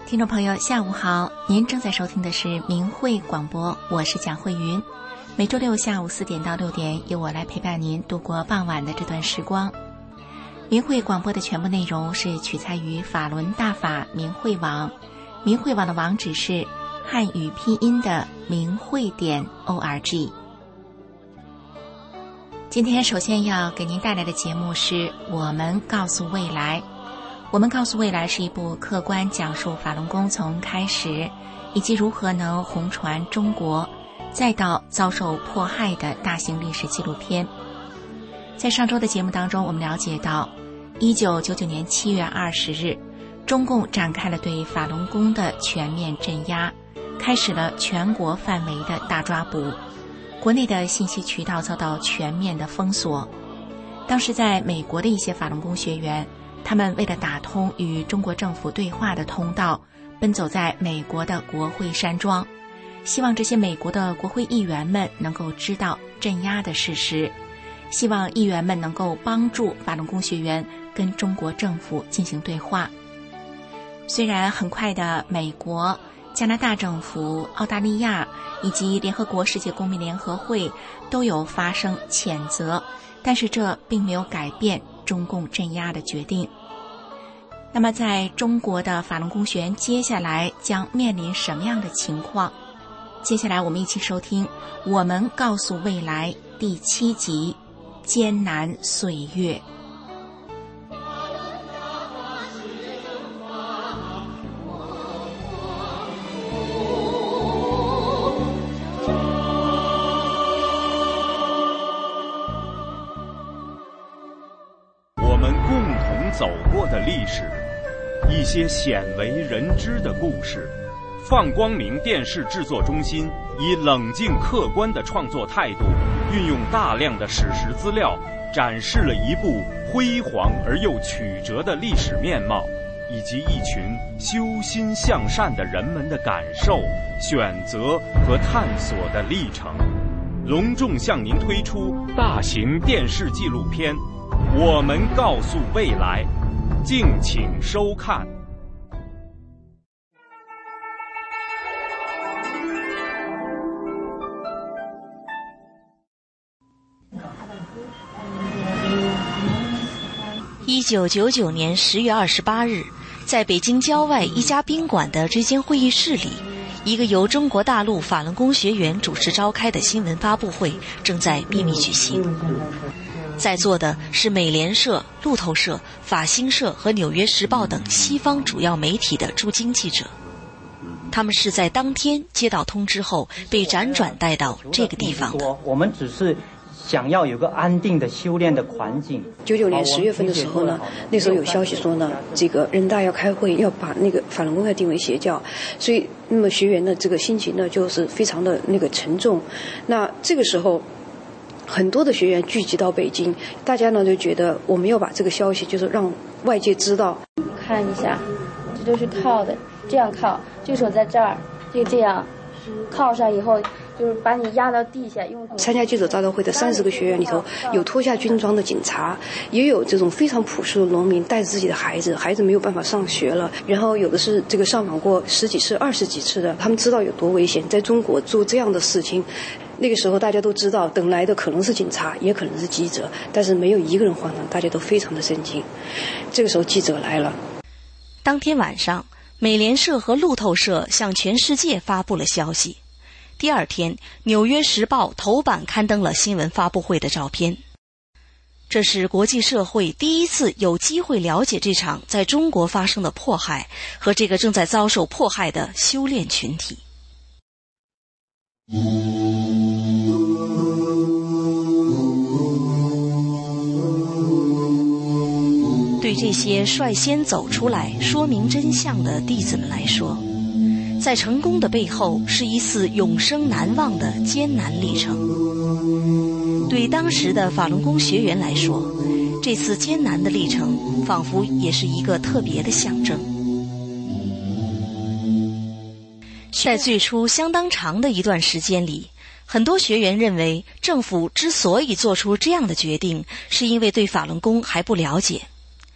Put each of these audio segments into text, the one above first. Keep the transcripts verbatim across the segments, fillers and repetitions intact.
听众朋友下午好，您正在收听的是明慧广播，我是蒋慧云。每周六下午四点到六点，由我来陪伴您度过傍晚的这段时光。明慧广播的全部内容是取材于法轮大法明慧网，明慧网的网址是汉语拼音的明慧点 org。 今天首先要给您带来的节目是我们告诉未来。我们告诉未来是一部客观讲述法轮功从开始以及如何能红传中国再到遭受迫害的大型历史纪录片。在上周的节目当中，我们了解到一九九九年七月二十日，中共展开了对法轮功的全面镇压，开始了全国范围的大抓捕，国内的信息渠道遭到全面的封锁。当时在美国的一些法轮功学员，他们为了打通与中国政府对话的通道，奔走在美国的国会山庄，希望这些美国的国会议员们能够知道镇压的事实，希望议员们能够帮助法轮功学员跟中国政府进行对话。虽然很快的美国、加拿大政府、澳大利亚以及联合国世界公民联合会都有发声谴责，但是这并没有改变中共镇压的决定。那么在中国的法轮功学员接下来将面临什么样的情况？接下来我们一起收听我们告诉未来第七集，艰难岁月。 走过的历史，一些鲜为人知的故事。放光明电视制作中心以冷静客观的创作态度，运用大量的史实资料，展示了一部辉煌而又曲折的历史面貌，以及一群修心向善的人们的感受、选择和探索的历程。隆重向您推出大型电视纪录片，我们告诉未来，敬请收看。 一九九九年十月二十八日，在北京郊外一家宾馆的这间会议室里，一个由中国大陆法轮功学员主持召开的新闻发布会正在秘密举行。在座的是美联社、路透社、法新社和纽约时报等西方主要媒体的驻京记者，他们是在当天接到通知后被辗转带到这个地方的。 我们只是想要有个安定的修炼的环境。 九九年十月份的时候呢，那时候有消息说呢，这个人大要开会，要把那个法轮功要定为邪教，所以那么学员的这个心情呢，就是非常的那个沉重。那这个时候，很多的学员聚集到北京，大家呢就觉得我们要把这个消息就是让外界知道。 看一下，这都是靠的，这样靠，这个手在这儿，就这样靠上以后，就是把你压到地下。用参加记者招待会的三十个学员里头，有脱下军装的警察，也有这种非常朴素的农民带着自己的孩子，孩子没有办法上学了，然后有的是这个上访过十几次、二十几次的，他们知道有多危险，在中国做这样的事情。那个时候大家都知道，等来的可能是警察，也可能是记者，但是没有一个人慌张，大家都非常的震惊。这个时候记者来了。 当天晚上，美联社和路透社向全世界发布了消息。第二天，《纽约时报》头版刊登了新闻发布会的照片。这是国际社会第一次有机会了解这场在中国发生的迫害和这个正在遭受迫害的修炼群体。对这些率先走出来说明真相的弟子们来说，在成功的背后是一次永生难忘的艰难历程。对当时的法轮功学员来说，这次艰难的历程仿佛也是一个特别的象征。在最初相当长的一段时间里，很多学员认为政府之所以做出这样的决定，是因为对法轮功还不了解。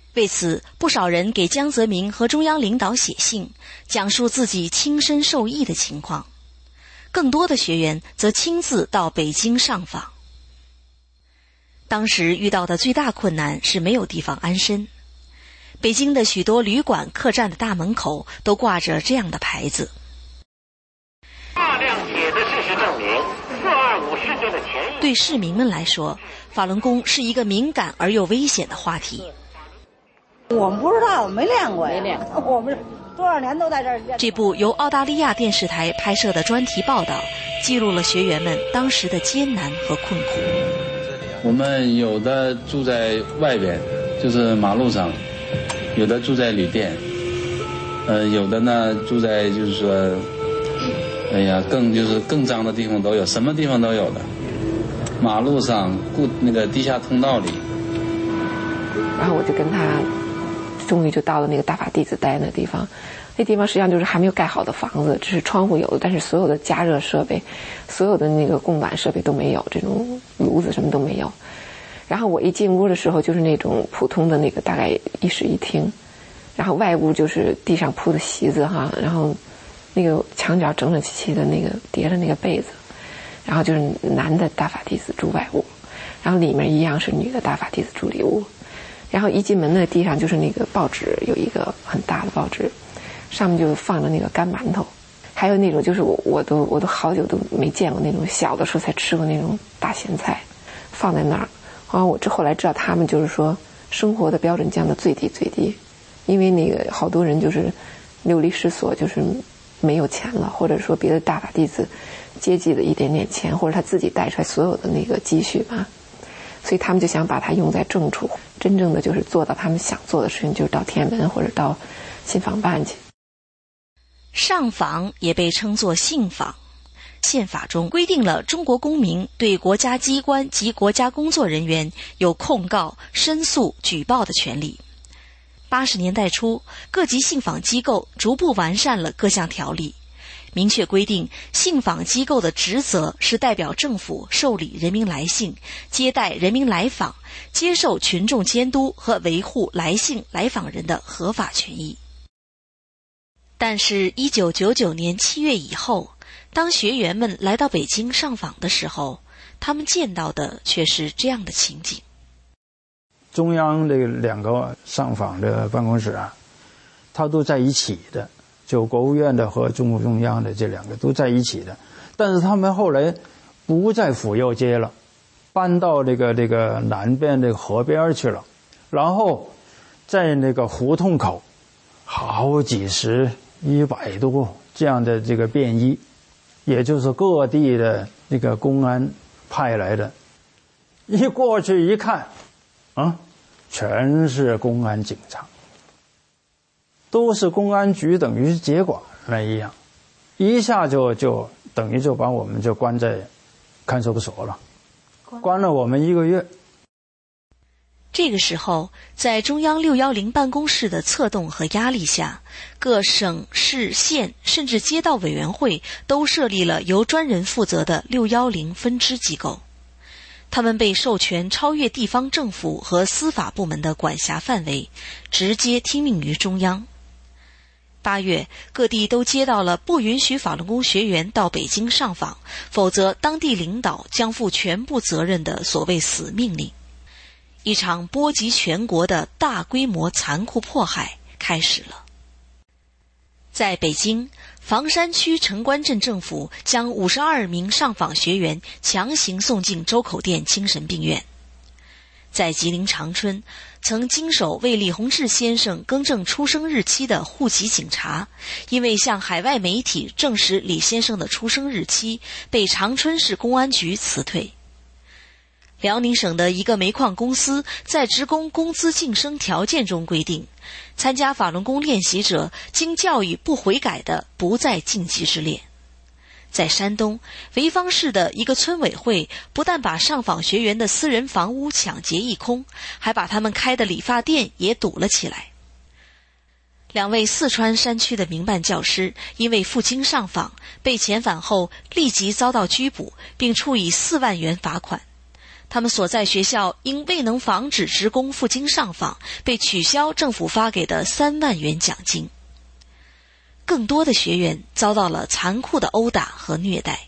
为此，不少人给江泽民和中央领导写信，讲述自己亲身受益的情况。更多的学员则亲自到北京上访。当时遇到的最大困难是没有地方安身。北京的许多旅馆、客栈的大门口都挂着这样的牌子： 大量铁的事实证明，四二五事件的前一。 对市民们来说，法轮功是一个敏感而又危险的话题。 我们不知道，没练过，没练过。我们多少年都在这儿练。 这部由澳大利亚电视台拍摄的专题报道，记录了学员们当时的艰难和困苦。 我们有的住在外边，就是马路上；有的住在旅店，呃，有的呢住在就是说，哎呀，更就是更脏的地方都有，什么地方都有的。马路上、固那个地下通道里。 然后我就跟他。终于就到了那个大法弟子待那地方，那地方实际上就是还没有盖好的房子，只是窗户有的，但是所有的加热设备、所有的那个供暖设备都没有，这种炉子什么都没有。然后我一进屋的时候，就是那种普通的那个大概一室一厅，然后外屋就是地上铺的席子哈，然后那个墙角整整齐齐的那个叠着那个被子，然后就是男的大法弟子住外屋，然后里面一样是女的大法弟子住里屋。然后一进门的地上就是那个报纸，有一个很大的报纸，上面就放着那个干馒头，还有那种就是我我都我都好久都没见过那种小的时候才吃过那种大咸菜，放在那儿。然后我这后来知道他们就是说生活的标准降得最低最低，因为那个好多人就是流离失所，就是没有钱了，或者说别的大法弟子接济了一点点钱，或者他自己带出来所有的那个积蓄嘛。所以他们就想把它用在正处，真正的就是做到他们想做的事情，就是到天安门或者到信访办去。 上访也被称作信访。宪法中规定了中国公民对国家机关及国家工作人员有控告、申诉、举报的权利。八十年代初，各级信访机构逐步完善了各项条例，明确规定信访机构的职责是代表政府受理人民来信，接待人民来访，接受群众监督和维护来信来访人的合法权益。但是一九九九年七月以后，当学员们来到北京上访的时候，他们见到的却是这样的情景。 中央这两个上访的办公室啊，它都在一起的，就国务院的和中共中央的这两个都在一起的，但是他们后来不在府右街了，搬到这个这个南边这个河边去了，然后在那个胡同口，好几十、一百多这样的这个便衣，也就是各地的那个公安派来的，一过去一看，啊，全是公安警察。都是公安局等于接管了一样，一下就就等于就把我们就关在看守所了，关了我们一个月。 这个时候，在中央六一零办公室的策动和压力下，各省市县甚至街道委员会都设立了由专人负责的六一零分支机构，他们被授权超越地方政府和司法部门的管辖范围，直接听命于中央。八月，各地都接到了不允许法轮功学员到北京上访，否则当地领导将负全部责任的所谓死命令。一场波及全国的大规模残酷迫害开始了。在北京，房山区城关镇政府将五十二名上访学员强行送进周口店精神病院。在吉林长春，曾经手为李洪志先生更正出生日期的户籍警察，因为向海外媒体证实李先生的出生日期，被长春市公安局辞退。辽宁省的一个煤矿公司在职工工资晋升条件中规定，参加法轮功练习者经教育不悔改的，不在晋级之列。在山东潍坊市的一个村委会，不但把上访学员的私人房屋抢劫一空，还把他们开的理发店也堵了起来。两位四川山区的民办教师因为赴京上访，被遣返后立即遭到拘捕，并处以四万元罚款。 他们所在学校因未能防止职工赴京上访，被取消政府发给的三万元奖金。更多的学员遭到了残酷的殴打和虐待。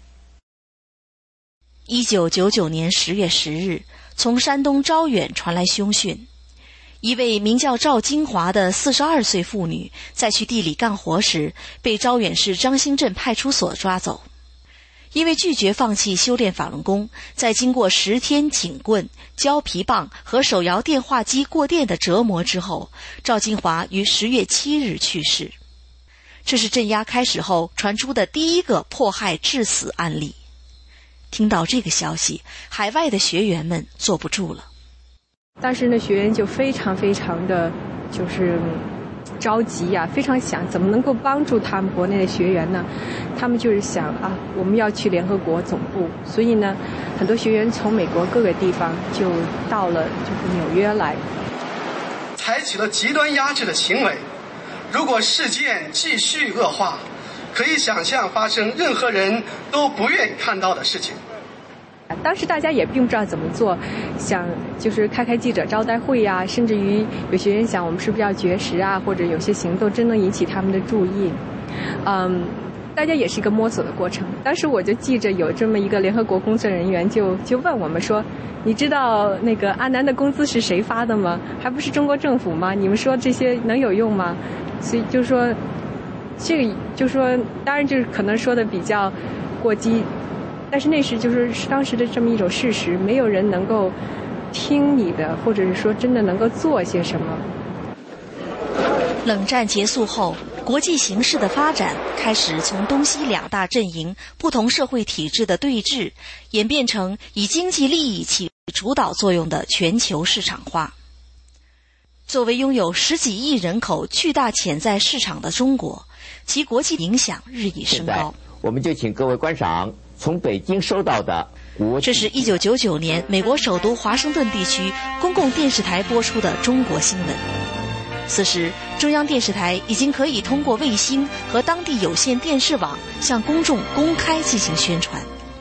一九九九年十月十日，从山东招远传来凶讯，一位名叫赵金华的四十二岁妇女，在去地里干活时，被招远市张兴镇派出所抓走。因为拒绝放弃修炼法轮功，在经过十天警棍、胶皮棒和手摇电话机过电的折磨之后，赵金华于十月七日去世。这是镇压开始后传出的第一个迫害致死案例。听到这个消息，海外的学员们坐不住了。 当时呢，学员就非常非常的就是着急呀、啊，非常想怎么能够帮助他们国内的学员呢？他们就是想啊，我们要去联合国总部，所以呢，很多学员从美国各个地方就到了就是纽约来， 采取了极端压制的行为。如果事件继续恶化，可以想象发生任何人都不愿意看到的事情。 当时大家也并不知道怎么做，想就是开开记者招待会呀、啊，甚至于有学员想我们是不是要绝食啊，或者有些行动真能引起他们的注意。嗯，大家也是一个摸索的过程。当时我就记着有这么一个联合国工作人员就就问我们说，你知道那个阿南的工资是谁发的吗？还不是中国政府吗？你们说这些能有用吗？所以就说这个就说当然就是可能说的比较过激，但是那时就是当时的这么一种事实，没有人能够听你的，或者是说真的能够做些什么。 冷战结束后，国际形势的发展开始从东西两大阵营、不同社会体制的对峙，演变成以经济利益起主导作用的全球市场化。作为拥有十几亿人口巨大潜在市场的中国，其国际影响日益升高。 我们就请各位观赏从北京收到的国际。 这是一九九九年美国首都华盛顿地区公共电视台播出的中国新闻。此时，中央电视台已经可以通过卫星和当地有线电视网向公众公开进行宣传。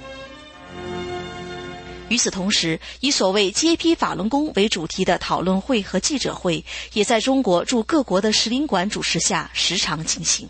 与此同时，以所谓接批法轮功为主题的讨论会和记者会，也在中国驻各国的使领馆主持下时常进行。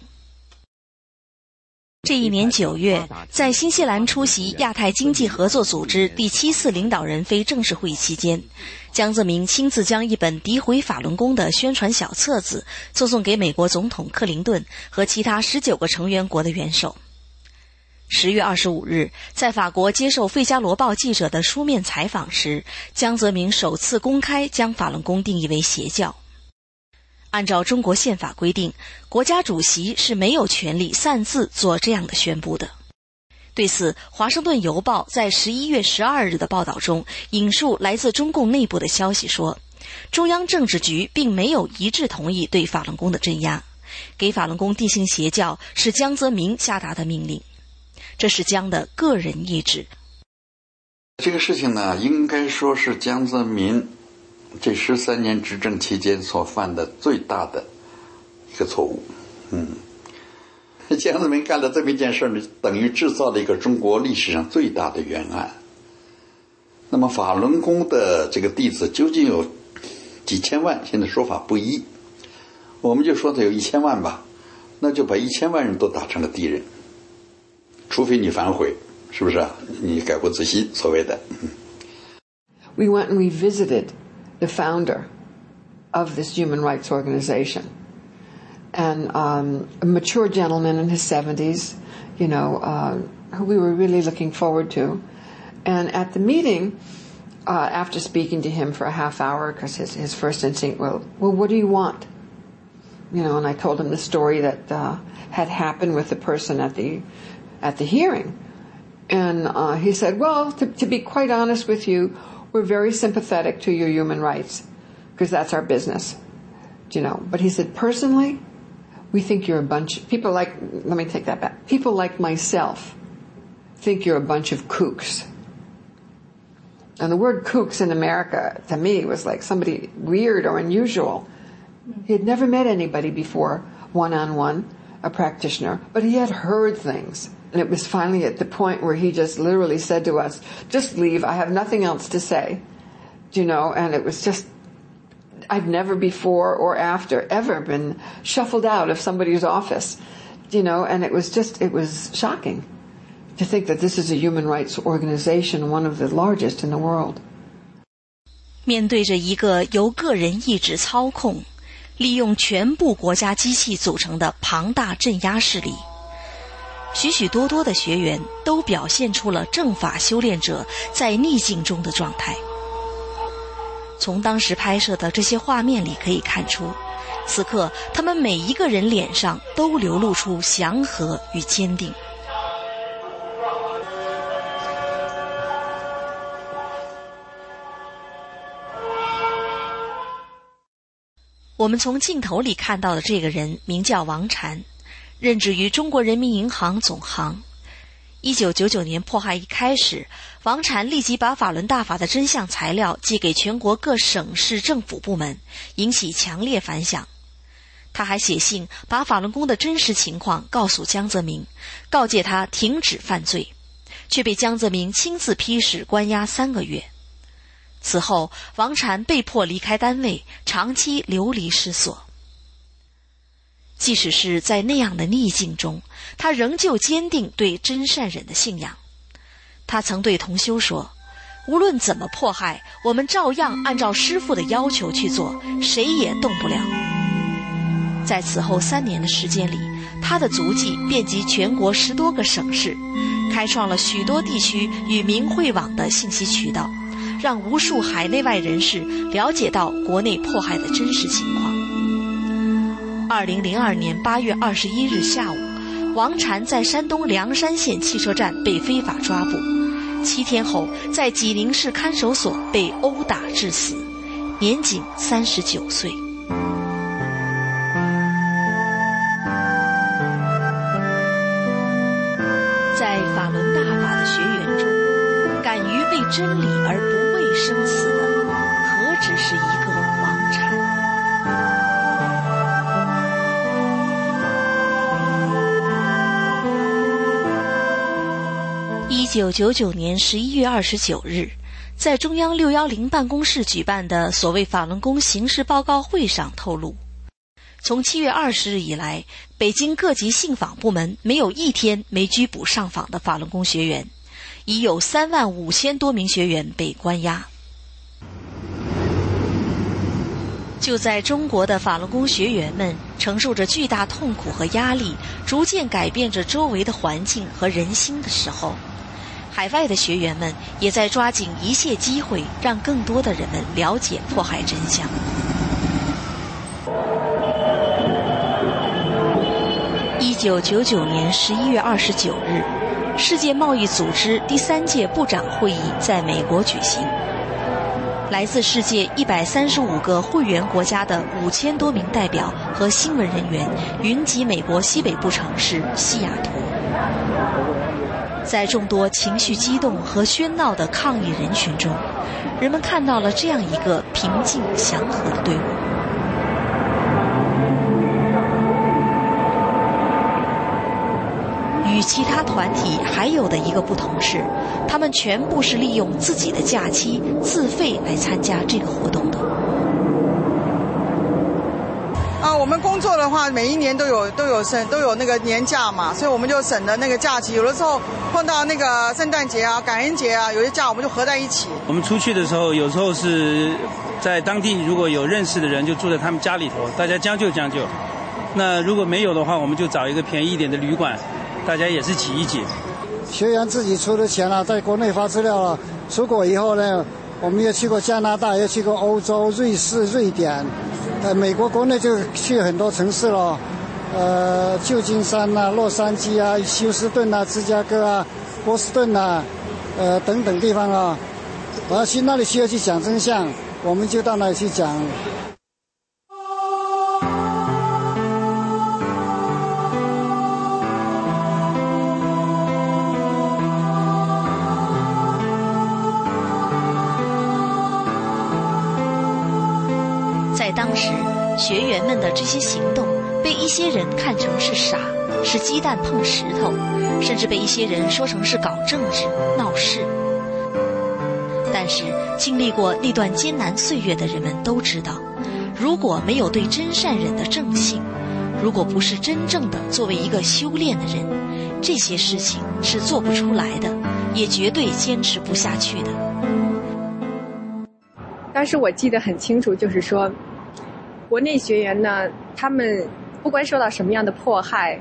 这一年九月，在新西兰出席亚太经济合作组织第七次领导人非正式会议期间，江泽民亲自将一本诋毁法轮功的宣传小册子赠送给美国总统克林顿和其他十九个成员国的元首。十月二十五日，在法国接受《费加罗报》记者的书面采访时，江泽民首次公开将法轮功定义为邪教。按照中国宪法规定，国家主席是没有权利擅自做这样的宣布的。对此，《华盛顿邮报》在十一月十二日的报道中引述来自中共内部的消息说，中央政治局并没有一致同意对法轮功的镇压，给法轮功定性邪教是江泽民下达的命令，这是江的个人意志。 这个事情呢，应该说是江泽民这十三年执政期间所犯的最大的一个错误。嗯，江泽民干了这么一件事呢，等于制造了一个中国历史上最大的冤案。那么法轮功的这个弟子究竟有几千万，现在说法不一，我们就说它有一千万吧，那就把一千万人都打成了敌人，除非你反悔，是不是啊？你改过自新，所谓的。嗯 We went and we visited the founder of this human rights organization, and um, a mature gentleman in his seventies, you know, uh, who we were really looking forward to. And at the meeting, uh, after speaking to him for a half hour, because his, his first instinct, well, well, what do you want? You know, and I told him the story that uh, had happened with the person at the at the hearing. And uh, he said, well, to, to be quite honest with you, we're very sympathetic to your human rights, because that's our business, you know. But he said, personally, we think you're a bunch, people like, let me take that back, people like myself think you're a bunch of kooks. And the word kooks in America, to me, was like somebody weird or unusual. He had never met anybody before, one-on-one, a practitioner, but he had heard things. And it was finally at the point where he just literally said to us, just leave, I have nothing else to say. You know, and it was just, I've never before or after ever been shuffled out of somebody's office. You know, and it was just, it was shocking to think that this is a human rights organization, one of the largest in the world. 面对着一个由个人意志操控，利用全部国家机器组成的庞大镇压势力，许许多多的学员都表现出了正法修炼者在逆境中的状态。从当时拍摄的这些画面里可以看出，此刻他们每一个人脸上都流露出祥和与坚定。我们从镜头里看到的这个人名叫王禅，任职于中国人民银行总行。一九九九年迫害一开始，王禅立即把法轮大法的真相材料寄给全国各省市政府部门，引起强烈反响。他还写信把法轮功的真实情况告诉江泽民，告诫他停止犯罪，却被江泽民亲自批示关押三个月。此后，王禅被迫离开单位，长期流离失所。即使是在那样的逆境中，他仍旧坚定对真善忍的信仰。他曾对同修说，无论怎么迫害，我们照样按照师父的要求去做，谁也动不了。在此后三年的时间里，他的足迹遍及全国十多个省市，开创了许多地区与明慧网的信息渠道，让无数海内外人士了解到国内迫害的真实情况。二零零二年八月二十一日下午，王禅在山东凉山县汽车站被非法抓捕，七天后在济宁市看守所被殴打致死，年仅三十九岁。在法轮大法的学员中，敢于为真理而不畏生死的，何止是一个王禅？一九九九年十一月二十九日，在中央六一零办公室举办的所谓法轮功形势报告会上透露，从七月二十日以来，北京各级信访部门没有一天没拘捕上访的法轮功学员，已有三万五千多名学员被关押。就在中国的法轮功学员们承受着巨大痛苦和压力，逐渐改变着周围的环境和人心的时候，海外的学员们也在抓紧一切机会，让更多的人们了解迫害真相。一九九九年十一月二十九日，世界贸易组织第三届部长会议在美国举行。来自世界一百三十五个会员国家的五千多名代表和新闻人员云集美国西北部城市西雅图。在众多情绪激动和喧闹的抗议人群中，人们看到了这样一个平静祥和的队伍。与其他团体还有的一个不同是，他们全部是利用自己的假期自费来参加这个活动的。 啊，我们工作的话，每一年都有都有省都有那个年假嘛，所以我们就省的那个假期。有的时候碰到那个圣诞节啊、感恩节啊，有些假我们就合在一起。 我们出去的时候，有时候是在当地如果有认识的人，就住在他们家里头，大家将就将就。那如果没有的话，我们就找一个便宜一点的旅馆。大家也是挤一挤， 学员自己出的钱了，在国内发资料了。出国以后呢，我们也去过加拿大，也去过欧洲、瑞士、瑞典，呃，美国国内就去很多城市了，呃，旧金山啊、洛杉矶啊、休斯顿啊、芝加哥啊、波士顿啊，呃等等地方啊。我要去那里需要去讲真相，我们就到那里去讲。 在当时，学员们的这些行动被一些人看成是傻， 是鸡蛋碰石头，甚至被一些人说成是搞政治、闹事。但是经历过那段艰难岁月的人们都知道，如果没有对真善忍的正性，如果不是真正的作为一个修炼的人，这些事情是做不出来的，也绝对坚持不下去的。 当时我记得很清楚，就是说国内学员呢，他们不管受到什么样的迫害，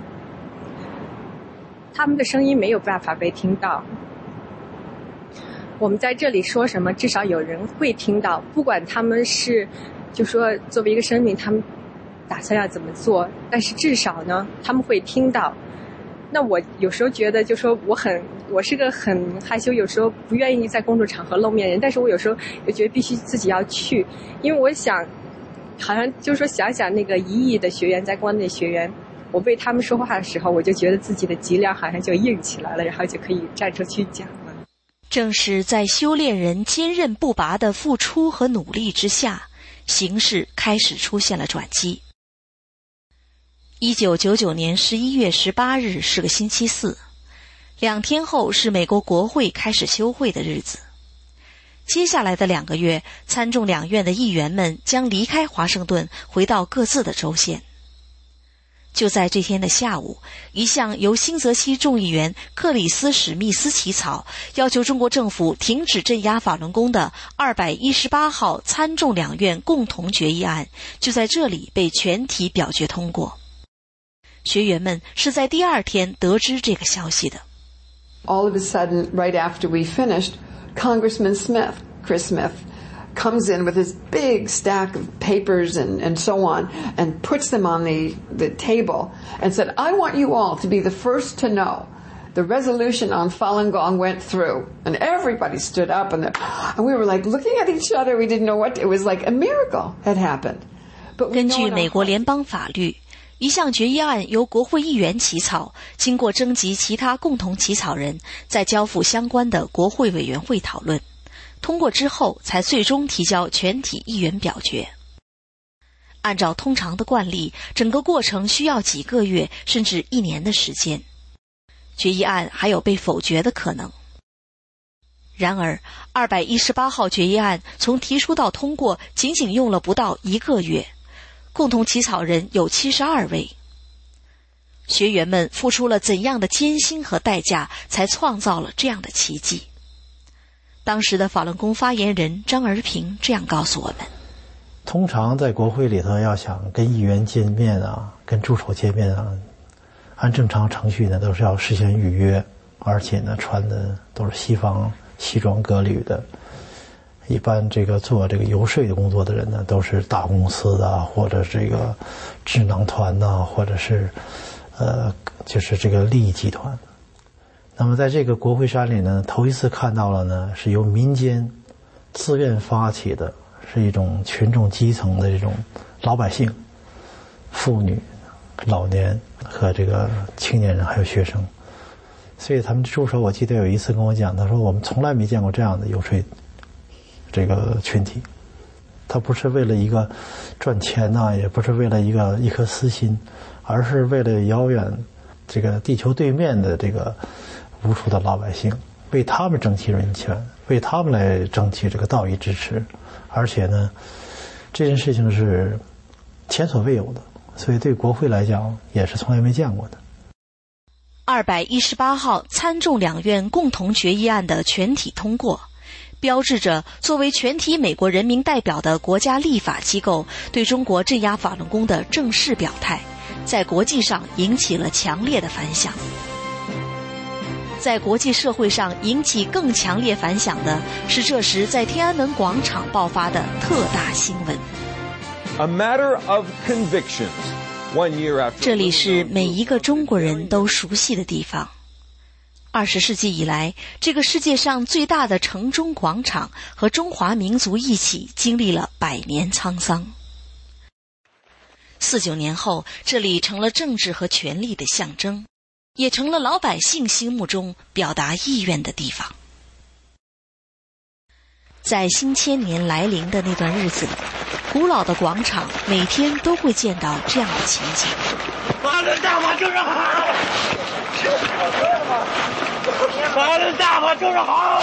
他们的声音没有办法被听到。我们在这里说什么，至少有人会听到，不管他们是就说作为一个生命他们打算要怎么做，但是至少呢他们会听到。那我有时候觉得就说我很我是个很害羞，有时候不愿意在公众场合露面的人，但是我有时候又觉得必须自己要去，因为我想好像就是说想想那个一亿的学员在国内学员，我为他们说话的时候，我就觉得自己的脊梁好像就硬起来了，然后就可以站出去讲了。 正是在修炼人坚韧不拔的付出和努力之下，形势开始出现了转机。一九九九年十一月十八日是个星期四，两天后是美国国会开始休会的日子。接下来的两个月，参众两院的议员们将离开华盛顿，回到各自的州县。就在这天的下午，一项由新泽西众议员克里斯·史密斯起草，要求中国政府停止镇压法轮功的二百一十八号参众两院共同决议案，就在这里被全体表决通过。学员们是在第二天得知这个消息的。 All of a sudden, right after we finished, Congressman Smith, Chris Smith, comes in with his big stack of papers and, and so on and puts them on the, the table and said, I want you all to be the first to know the resolution on Falun Gong went through. And everybody stood up and, and we were like looking at each other. We didn't know what, it was like a miracle had happened. But 根据美国联邦法律，一项决议案由国会议员起草，经过征集其他共同起草人，再交付相关的国会委员会讨论。通过之后才最终提交全体议员表决。按照通常的惯例，整个过程需要几个月甚至一年的时间。决议案还有被否决的可能。然而二百一十八号决议案从提出到通过仅仅用了不到一个月，共同起草人有七十二位。学员们付出了怎样的艰辛和代价，才创造了这样的奇迹。当时的法轮功发言人张而平这样告诉我们： 通常在国会里头要想跟议员见面啊，跟助手见面啊，按正常程序呢都是要事先预约，而且呢穿的都是西方西装革履的。一般这个做这个游说的工作的人呢，都是大公司啊，或者这个智囊团呐、啊，或者是呃就是这个利益集团。那么在这个国会山里呢，头一次看到了呢，是由民间自愿发起的，是一种群众基层的这种老百姓、妇女、老年和这个青年人还有学生。所以他们的助手我记得有一次跟我讲，他说我们从来没见过这样的游说这个群体，他不是为了一个赚钱呐、啊，也不是为了一个一颗私心，而是为了遥远这个地球对面的这个无数的老百姓，为他们争取人权，为他们来争取这个道义支持。而且呢，这件事情是前所未有的，所以对国会来讲也是从来没见过的。 二百一十八号参众两院共同决议案的全体通过，标志着作为全体美国人民代表的国家立法机构对中国镇压法轮功的正式表态，在国际上引起了强烈的反响。在国际社会上引起更强烈反响的是这时在天安门广场爆发的特大新闻。 A matter of convictions. One year after. 这里是每一个中国人都熟悉的地方。二十世纪以来，这个世界上最大的城中广场和中华民族一起经历了百年沧桑。四九年后，这里成了政治和权力的象征，也成了老百姓心目中表达意愿的地方。在新千年来临的那段日子里， 古老的广场每天都会见到这样的情景。 法轮大法就是好，法轮大法就是好。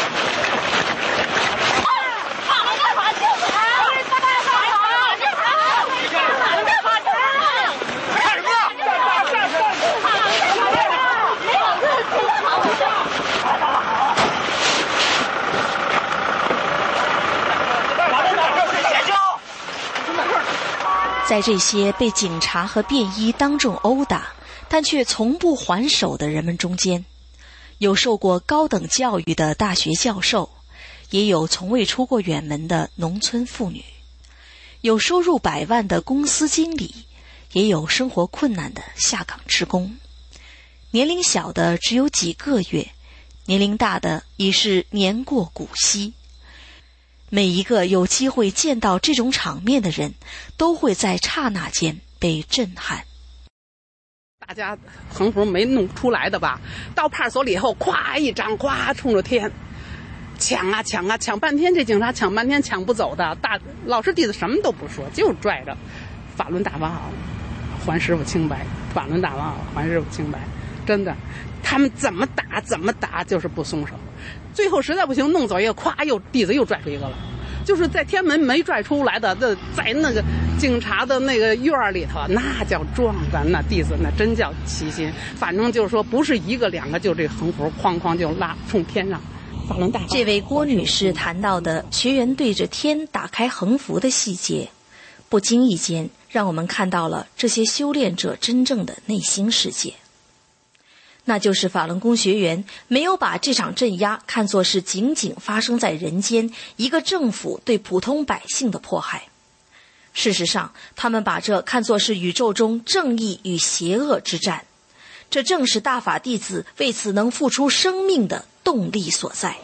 在这些被警察和便衣当众殴打，但却从不还手的人们中间，有受过高等教育的大学教授，也有从未出过远门的农村妇女，有收入百万的公司经理，也有生活困难的下岗职工。年龄小的只有几个月，年龄大的已是年过古稀。每一个有机会见到这种场面的人，都会在刹那间被震撼。 大家横幅没弄出来的吧，到派出所里以后，咵一张，咵冲着天，抢啊抢啊抢半天，这警察抢半天抢不走的。大老师弟子什么都不说，就拽着法轮大法好，还师傅清白，法轮大法好，还师傅清白。真的，他们怎么打怎么打，就是不松手。最后实在不行，弄走一个，咵又弟子又拽出一个了。就是在天门没拽出来的，那在那个警察的那个院里头，那叫壮观，那弟子那真叫齐心。反正就是说，不是一个两个，就这横幅哐哐就拉冲天上。法轮大法。 这位郭女士谈到的学员对着天打开横幅的细节，不经意间让我们看到了这些修炼者真正的内心世界。那就是法轮功学员没有把这场镇压看作是仅仅发生在人间一个政府对普通百姓的迫害。事实上，他们把这看作是宇宙中正义与邪恶之战，这正是大法弟子为此能付出生命的动力所在。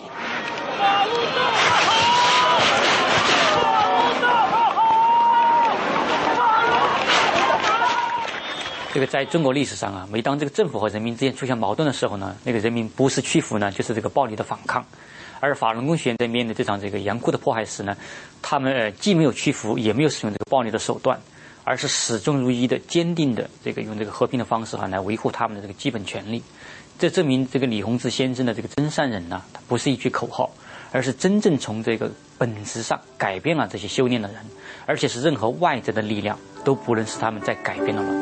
这个在中国历史上啊，每当这个政府和人民之间出现矛盾的时候呢，那个人民不是屈服呢，就是这个暴力的反抗。而法轮功学员在面对这场这个严酷的迫害时呢，他们呃既没有屈服，也没有使用这个暴力的手段，而是始终如一的、坚定的这个用这个和平的方式哈来维护他们的这个基本权利。这证明这个李洪志先生的这个真善忍呢，他不是一句口号，而是真正从这个本质上改变了这些修炼的人，而且是任何外在的力量都不能使他们再改变了。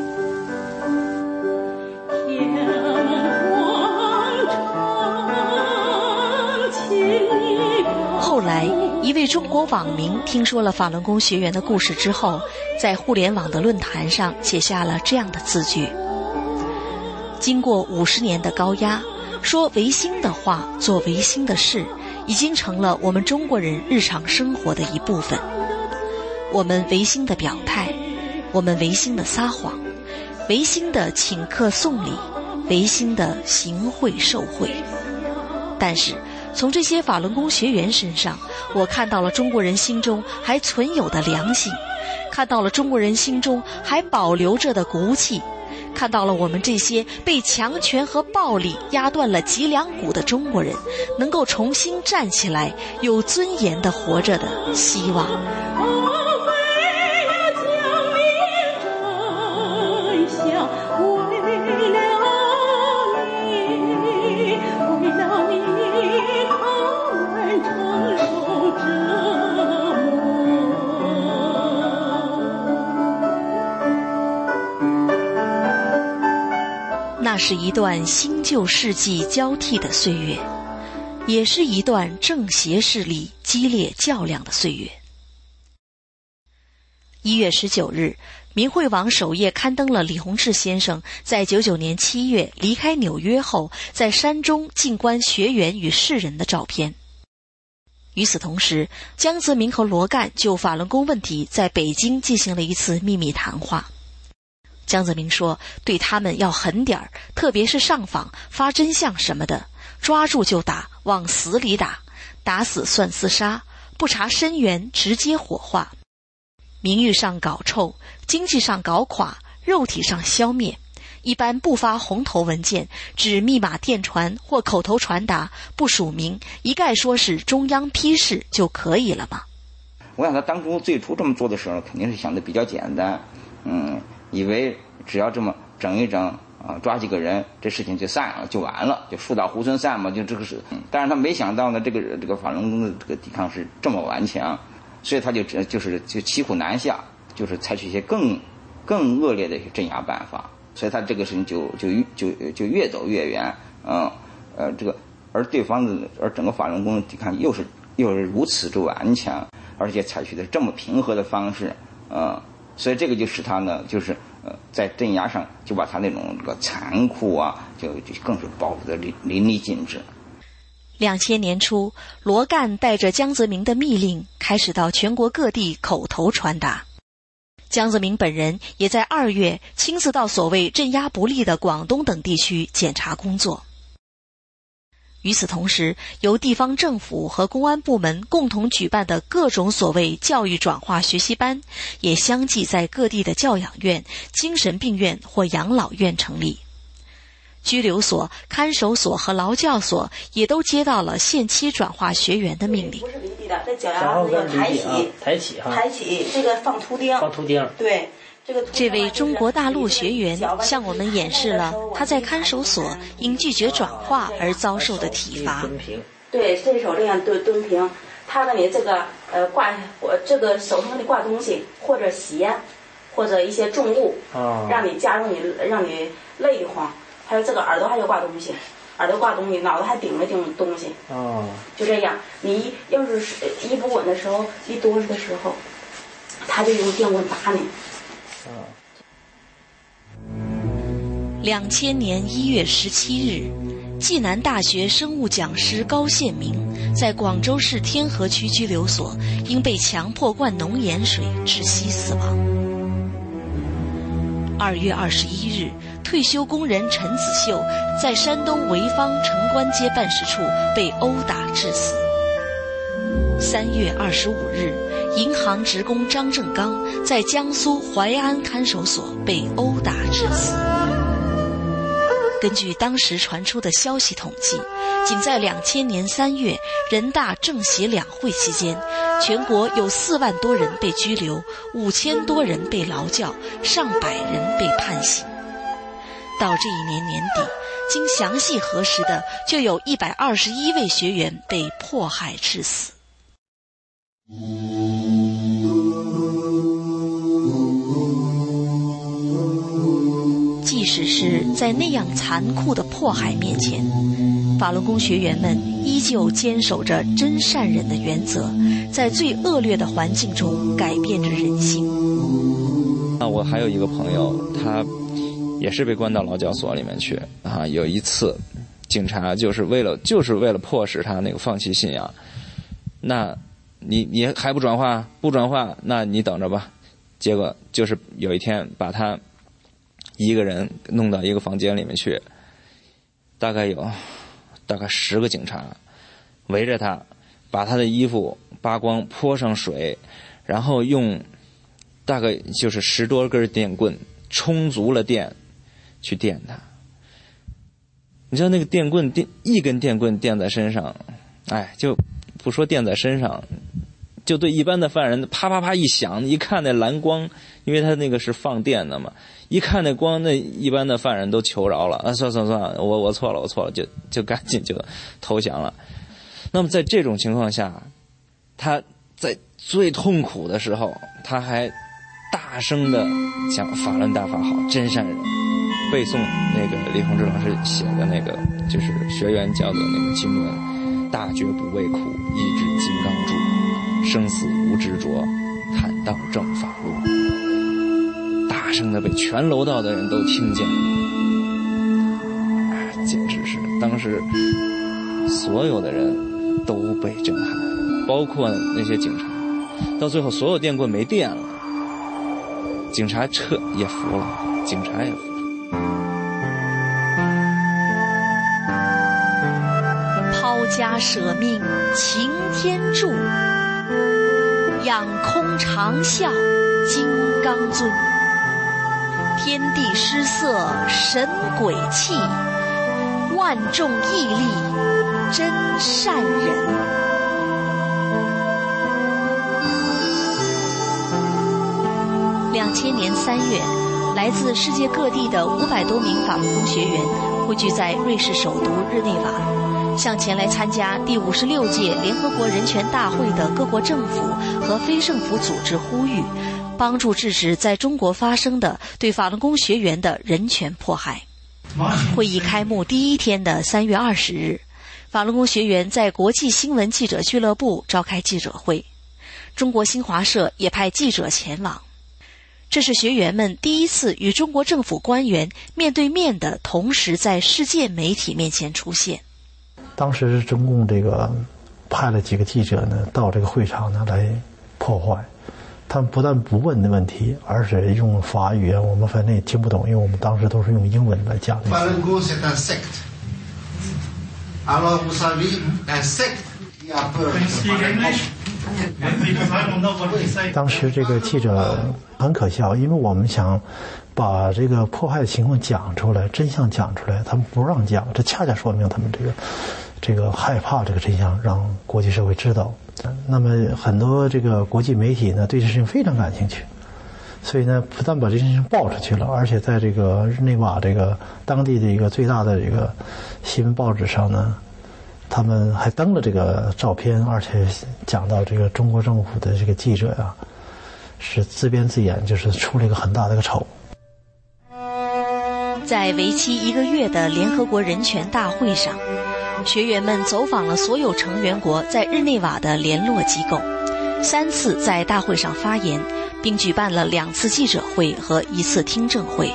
后来，一位中国网民听说了法轮功学员的故事之后，在互联网的论坛上写下了这样的字句：经过五十年的高压，说违心的话，做违心的事，已经成了我们中国人日常生活的一部分。我们违心的表态，我们违心的撒谎，违心的请客送礼，违心的行贿受贿。但是从这些法轮功学员身上，我看到了中国人心中还存有的良心，看到了中国人心中还保留着的骨气，看到了我们这些被强权和暴力压断了脊梁骨的中国人能够重新站起来，有尊严地活着的希望。那是一段新旧世纪交替的岁月，也是一段正邪势力激烈较量的岁月。一月十九日，明慧网首页刊登了李洪志先生在九九年七月离开纽约后，在山中静观学员与世人的照片。与此同时，江泽民和罗干就法轮功问题在北京进行了一次秘密谈话。江泽民说，对他们要狠点儿，特别是上访发真相什么的，抓住就打，往死里打，打死算厮杀，不查深源直接火化，名誉上搞臭，经济上搞垮，肉体上消灭。一般不发红头文件，只密码电传或口头传达，不署名，一概说是中央批示就可以了吗？ 我想他当初最初这么做的时候，肯定是想的比较简单，嗯，以为只要这么整一整啊，抓几个人，这事情就散了，就完了，就树倒猢狲散嘛，就这个是。但是他没想到呢，这个这个法轮功的这个抵抗是这么顽强，所以他就就是就骑虎难下，就是采取一些更更恶劣的镇压办法，所以他这个事情就就就就越走越远，嗯呃这个而对方的而整个法轮功的抵抗又是又是如此之顽强，而且采取的这么平和的方式，嗯，所以这个就使他呢就是呃在镇压上就把他那种这个残酷啊，就就更是暴露的淋淋漓尽致。 两千年初，罗干带着江泽民的密令开始到全国各地口头传达。江泽民本人也在二月亲自到所谓镇压不力的广东等地区检查工作。与此同时，由地方政府和公安部门共同举办的各种所谓教育转化学习班，也相继在各地的教养院、精神病院或养老院成立。拘留所、看守所和劳教所也都接到了限期转化学员的命令。 不是离地的，这脚丫子要抬起， 抬起哈， 抬起，这个放图钉， 放图钉， 对。 这位中国大陆学员向我们演示了他在看守所因拒绝转化而遭受的体罚。 对，这手这样蹲蹲平，他给你这个呃挂，我这个手上给你挂东西，或者鞋，或者一些重物，哦、让你加重你让你累得慌。还有这个耳朵还有挂东西，耳朵挂东西，脑袋还顶着顶东西。哦，就这样，你要是一不稳的时候，一哆嗦的时候，他就用电棍打你。 两千年一月十七日，暨南大学生物讲师高宪明在广州市天河区拘留所因被强迫灌浓盐水窒息死亡。二月二十一日，退休工人陈子秀在山东潍坊城关街办事处被殴打致死。三月二十五日，银行职工张正刚在江苏淮安看守所被殴打致死。根据当时传出的消息统计，仅在两千年三月人大政协两会期间，全国有四万多人被拘留，五千多人被劳教，上百人被判刑。到这一年年底，经详细核实的就有一百二十一位学员被迫害致死。即使是在那样残酷的迫害面前，法轮功学员们依旧坚守着真善忍的原则，在最恶劣的环境中改变着人心。 啊，我还有一个朋友，他也是被关到劳教所里面去啊。有一次，警察就是为了就是为了迫使他那个放弃信仰，那你你还不转化？不转化，那你等着吧。结果就是有一天把他一个人弄到一个房间里面去，大概有大概十个警察围着他，把他的衣服扒光，泼上水，然后用大概就是十多根电棍，充足了电去电他。你知道那个电棍电一根电棍电在身上，哎，就不说电在身上，就对一般的犯人啪啪啪一响，一看那蓝光，因为他那个是放电的嘛，一看那光，那一般的犯人都求饶了啊，算算算，我我错了，我错了，就就赶紧就投降了。那么在这种情况下，他在最痛苦的时候，他还大声的讲法轮大法好，真善忍，背诵那个李洪志老师写的那个就是学员教的那个经文：大觉不畏苦，意志金刚柱，生死无执着，坦荡正法路。大声的被全楼道的人都听见了，哎，简直是当时所有的人都被震撼，包括那些警察。到最后所有电棍没电了，警察撤也服了，警察也服了。 抛家舍命擎天柱，仰空长啸金刚尊。天地失色神鬼气，万众屹立真善忍。 两千年三月，来自世界各地的五百多名法轮功学员汇聚在瑞士首都日内瓦，向前来参加第五十六届联合国人权大会的各国政府和非政府组织呼吁，帮助制止在中国发生的对法轮功学员的人权迫害。会议开幕第一天的三月二十日，法轮功学员在国际新闻记者俱乐部召开记者会，中国新华社也派记者前往。这是学员们第一次与中国政府官员面对面的同时在世界媒体面前出现。 当时中共这个派了几个记者呢到这个会场呢来破坏，他们不但不问的问题，而且用法语啊，我们反正也听不懂，因为我们当时都是用英文来讲。 法轮功c'est un secte. Alors vous savez, un secte qui a peur. 当时这个记者很可笑，因为我们想把这个迫害的情况讲出来，真相讲出来，他们不让讲，这恰恰说明他们这个这个害怕这个真相让国际社会知道。那么很多这个国际媒体呢对这事情非常感兴趣，所以呢不但把这件事情报出去了，而且在这个日内瓦这个当地的一个最大的这个新闻报纸上呢，他们还登了这个照片，而且讲到这个中国政府的这个记者呀、啊，是自编自演，就是出了一个很大的一个丑。 在为期一个月的联合国人权大会上，学员们走访了所有成员国在日内瓦的联络机构，三次在大会上发言，并举办了两次记者会和一次听证会。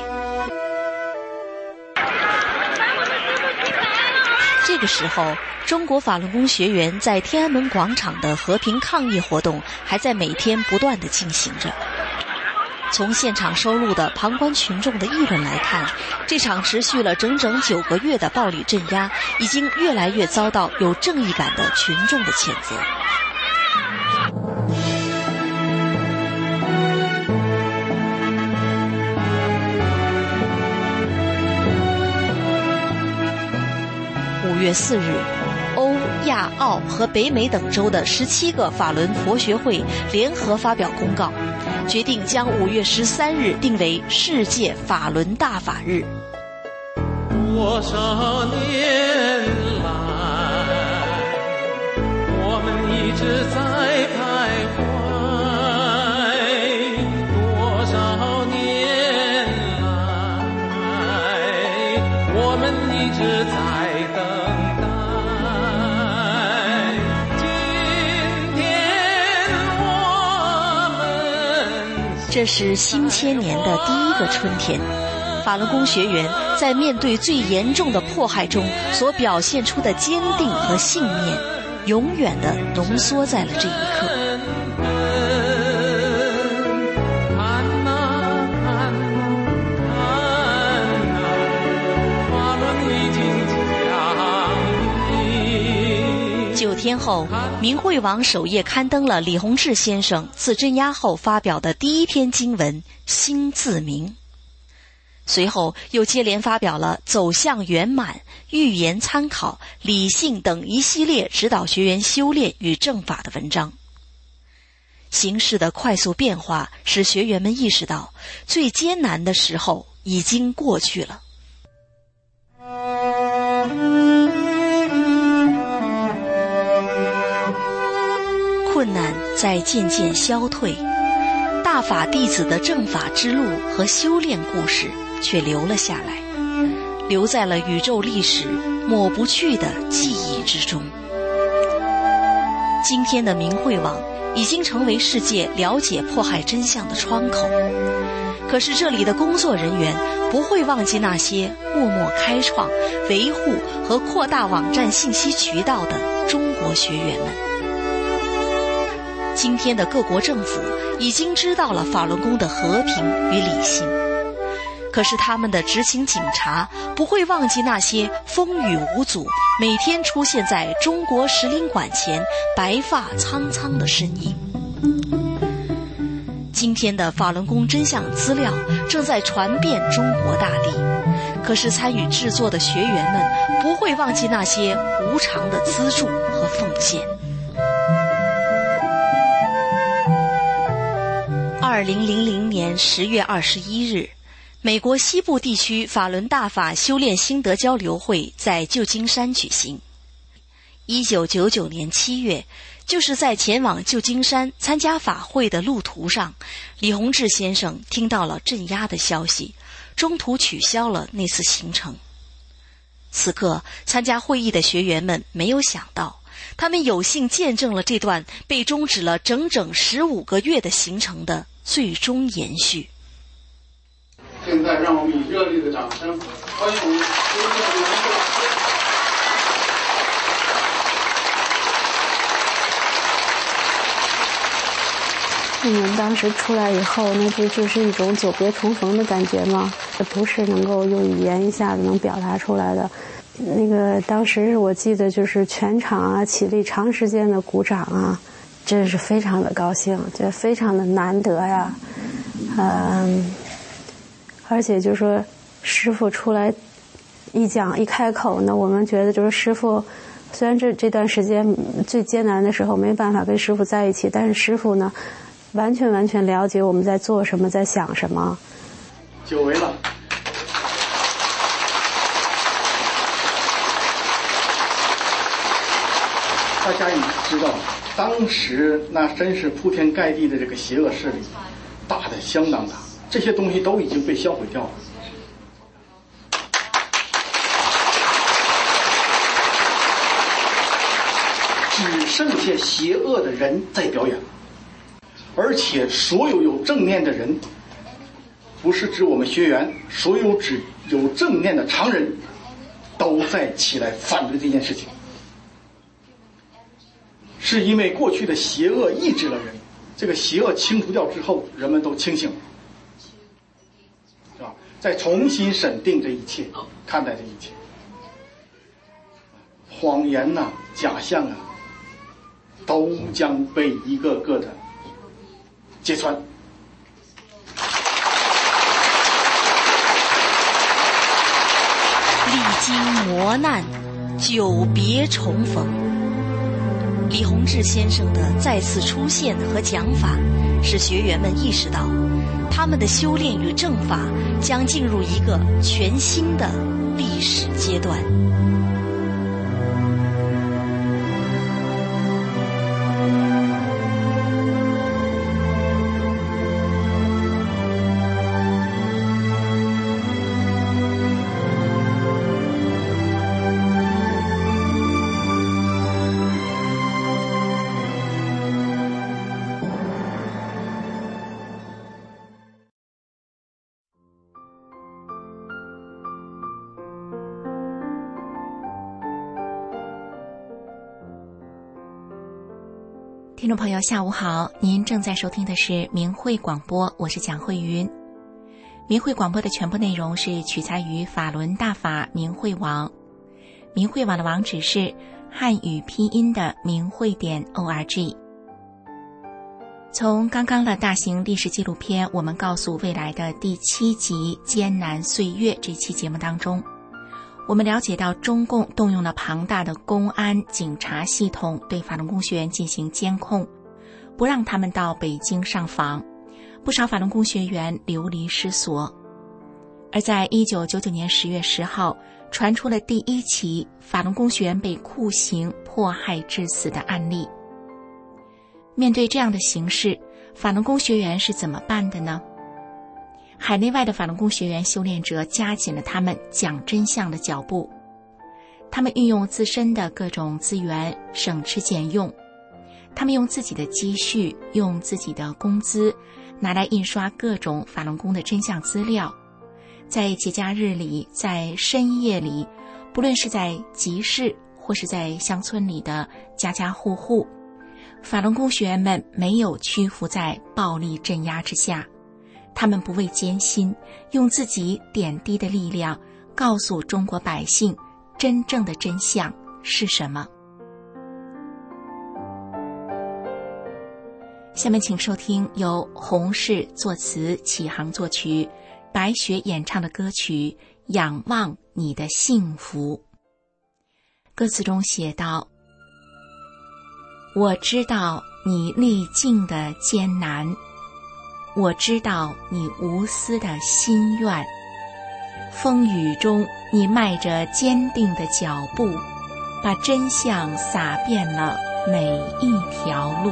这个时候，中国法轮功学员在天安门广场的和平抗议活动还在每天不断地进行着。从现场收录的旁观群众的议论来看，这场持续了整整九个月的暴力镇压已经越来越遭到有正义感的群众的谴责。五月四日，欧、亚、澳和北美等州的十七个法轮佛学会联合发表公告，决定将五月十三日定为世界法轮大法日。 多少年来，我们一直在徘徊，多少年来，我们一直在等待。今天我们这是新千年的第一个春天，法轮功学员在面对最严重的迫害中所表现出的坚定和信念，永远地浓缩在了这一刻。九天后，明慧网首页刊登了李洪志先生自镇压后发表的第一篇经文《心自明》。随后又接连发表了走向圆满、预言参考、理性等一系列指导学员修炼与正法的文章。形势的快速变化使学员们意识到，最艰难的时候已经过去了。困难在渐渐消退，大法弟子的正法之路和修炼故事却留了下来，留在了宇宙历史抹不去的记忆之中。今天的明慧网已经成为世界了解迫害真相的窗口，可是这里的工作人员不会忘记那些默默开创、维护和扩大网站信息渠道的中国学员们。今天的各国政府已经知道了法轮功的和平与理性，可是他们的执勤警察不会忘记那些风雨无阻、每天出现在中国使领馆前白发苍苍的身影。今天的法轮功真相资料正在传遍中国大地，可是参与制作的学员们不会忘记那些无偿的资助和奉献。二二零零零年十月二十一日，美国西部地区法轮大法修炼心得交流会在旧金山举行。一九九九年七月，就是在前往旧金山参加法会的路途上，李洪志先生听到了镇压的消息，中途取消了那次行程。此刻，参加会议的学员们没有想到，他们有幸见证了这段被终止了整整十五个月的行程的最终延续。 现在，让我们以热烈的掌声欢迎我们接下来我们当时出来以后，那就就是一种久别重逢的感觉嘛，不是能够用语言一下子能表达出来的。那个当时我记得就是全场啊起立长时间的鼓掌啊，真是非常的高兴，觉得非常的难得呀。嗯，而且就说师父出来一讲一开口呢，我们觉得就是师父虽然这这段时间最艰难的时候没办法跟师父在一起，但是师父呢完全完全了解我们在做什么，在想什么。 久违了，大家也知道，当时那真是铺天盖地的这个邪恶势力，大的相当大，这些东西都已经被销毁掉了。只剩下邪恶的人在表演，而且所有有正念的人，不是指我们学员，所有指有正念的常人，都在起来反对这件事情。是因为过去的邪恶抑制了人，这个邪恶清除掉之后，人们都清醒了，是吧？再重新审定这一切，看待这一切，谎言呐、啊、假象啊，都将被一个个的揭穿。 历经磨难，久别重逢。李洪志先生的再次出现和讲法，使学员们意识到，他们的修炼与正法将进入一个全新的历史阶段。 听众朋友下午好，您正在收听的是明慧广播，我是蒋慧云。明慧广播的全部内容是取材于法轮大法明慧网，明慧网的网址是汉语拼音的明慧点 org。 从刚刚的大型历史纪录片《我们告诉未来》的第七集艰难岁月这期节目当中，我们了解到中共动用了庞大的公安警察系统对法轮功学员进行监控，不让他们到北京上访，不少法轮功学员流离失所。而在一九九九年十月十号传出了第一起法轮功学员被酷刑迫害致死的案例。面对这样的形势，法轮功学员是怎么办的呢？海内外的法轮功学员修炼者加紧了他们讲真相的脚步，他们运用自身的各种资源，省吃俭用，他们用自己的积蓄，用自己的工资拿来印刷各种法轮功的真相资料，在节假日里，在深夜里，不论是在集市或是在乡村里的家家户户，法轮功学员们没有屈服在暴力镇压之下，他们不畏艰辛，用自己点滴的力量告诉中国百姓真正的真相是什么。下面请收听由洪氏作词、启航作曲、白雪演唱的歌曲《仰望你的幸福》。歌词中写道：我知道你历尽的艰难， 我知道你无私的心愿。风雨中，你迈着坚定的脚步，把真相洒遍了每一条路。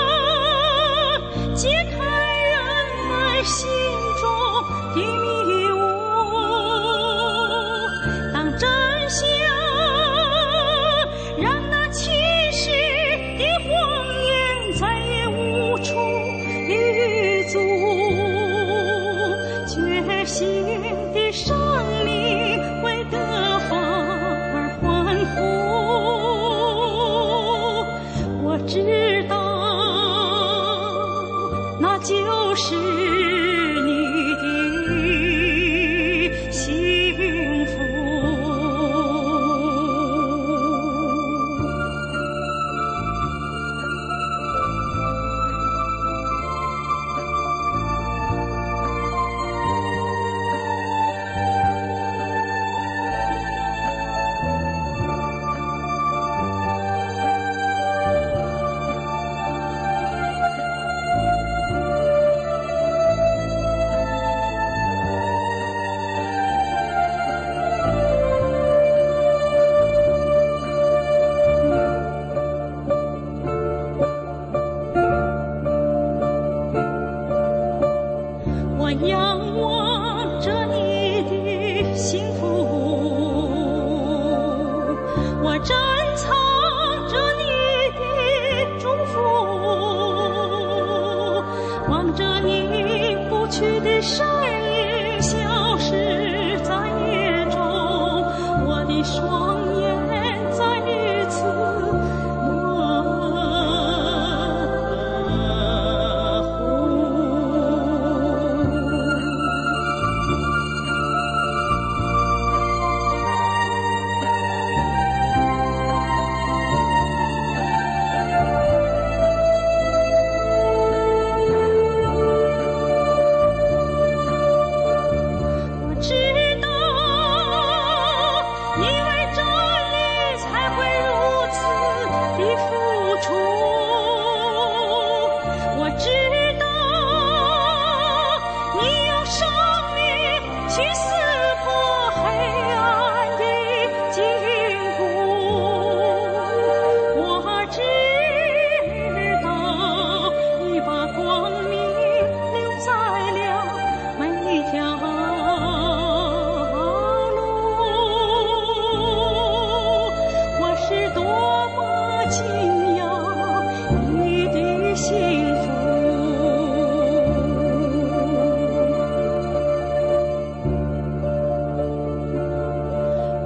揭开人们心中的迷雾。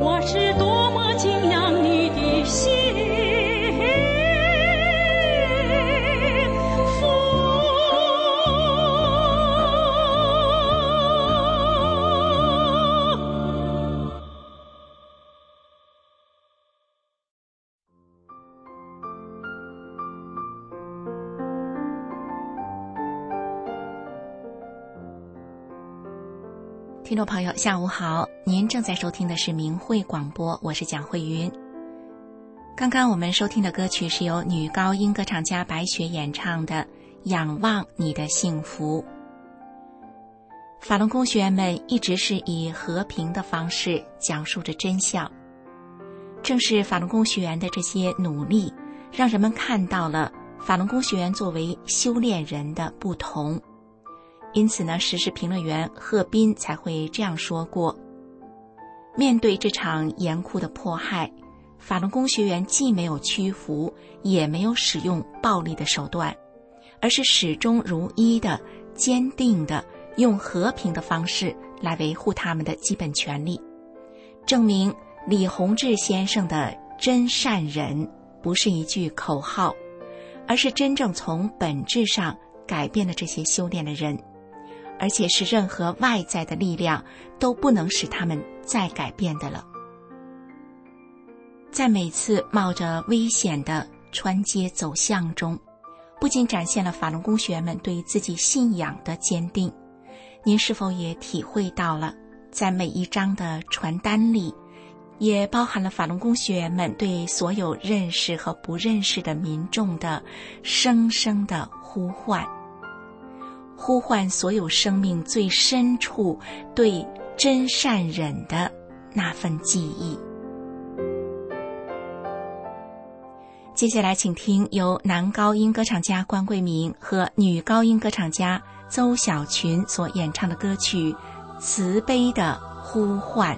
我是多么敬仰你的心。 听众朋友下午好，您正在收听的是明慧广播，我是蒋慧云。刚刚我们收听的歌曲是由女高音歌唱家白雪演唱的《仰望你的幸福》。法轮功学员们一直是以和平的方式讲述着真相，正是法轮功学员的这些努力，让人们看到了法轮功学员作为修炼人的不同。因此呢，时事评论员贺斌才会这样说过：面对这场严酷的迫害，法轮功学员既没有屈服，也没有使用暴力的手段，而是始终如一的、坚定的用和平的方式来维护他们的基本权利，证明李洪志先生的真善忍不是一句口号，而是真正从本质上改变了这些修炼的人，而且是任何外在的力量都不能使他们再改变的了。在每次冒着危险的穿街走巷中，不仅展现了法轮功学员们对自己信仰的坚定，您是否也体会到了，在每一张的传单里，也包含了法轮功学员们对所有认识和不认识的民众的声声的呼唤，呼唤所有生命最深处对真善忍的那份记忆。接下来请听由男高音歌唱家关桂明和女高音歌唱家邹小群所演唱的歌曲《慈悲的呼唤》。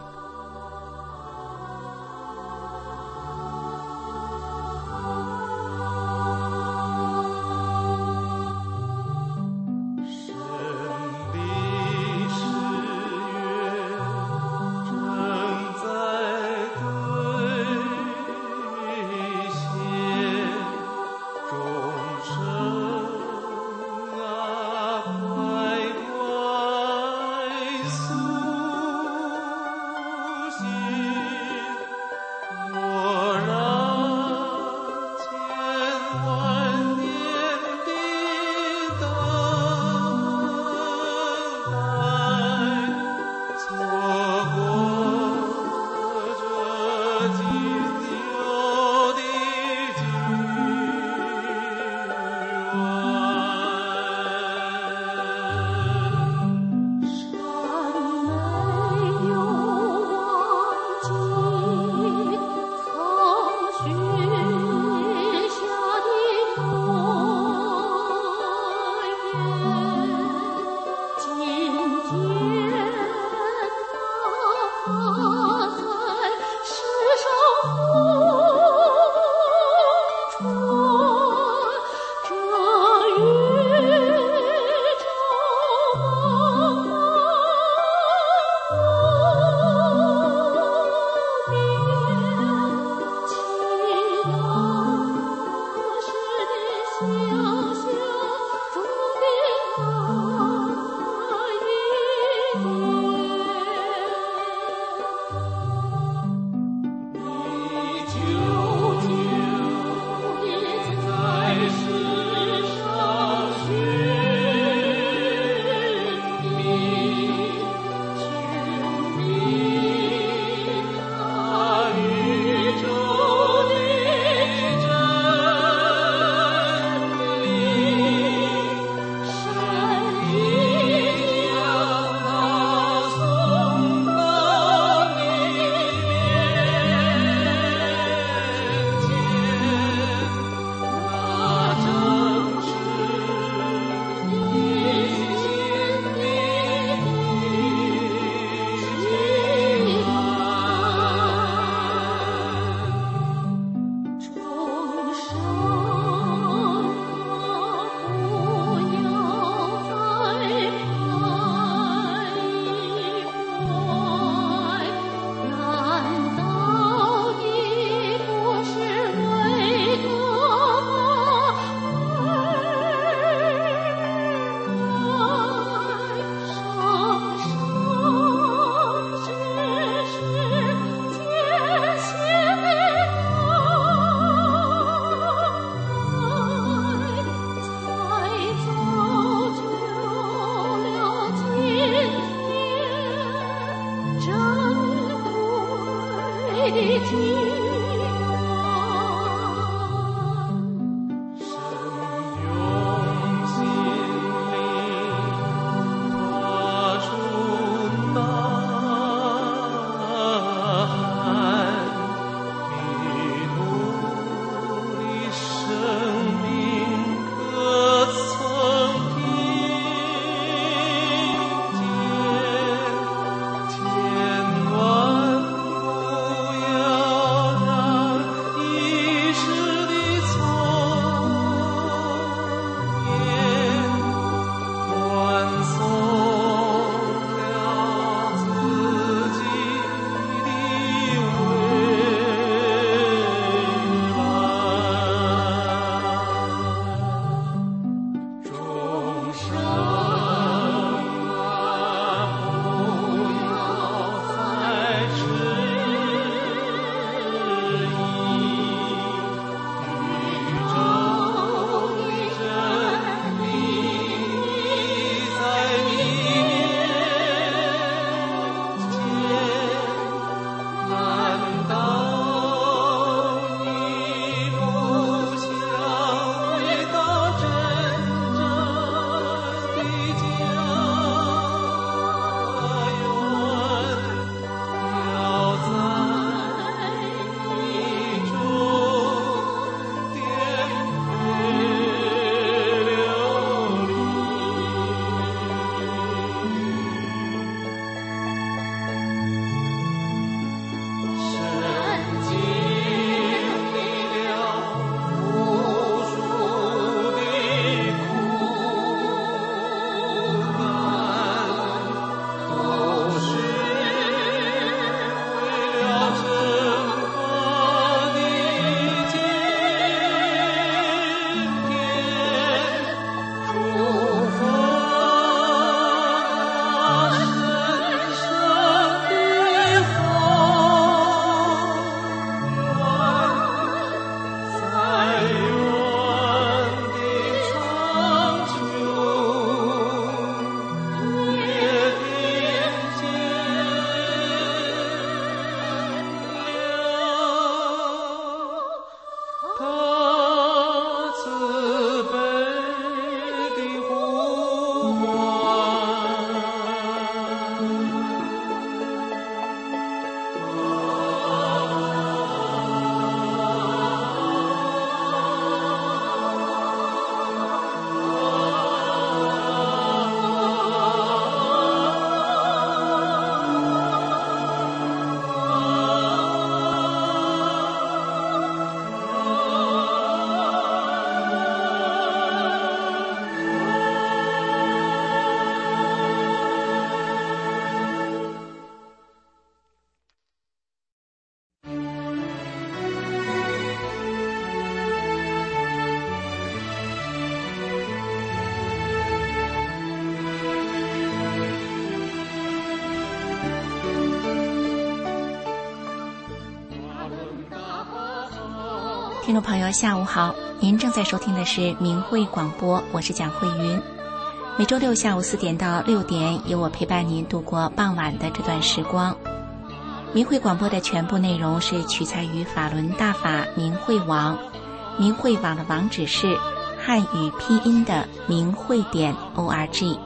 听众朋友下午好，您正在收听的是明慧广播，我是蒋慧云。每周六下午四点到六点，由我陪伴您度过傍晚的这段时光。明慧广播的全部内容是取材于法轮大法明慧网，明慧网的网址是汉语拼音的明慧点 org。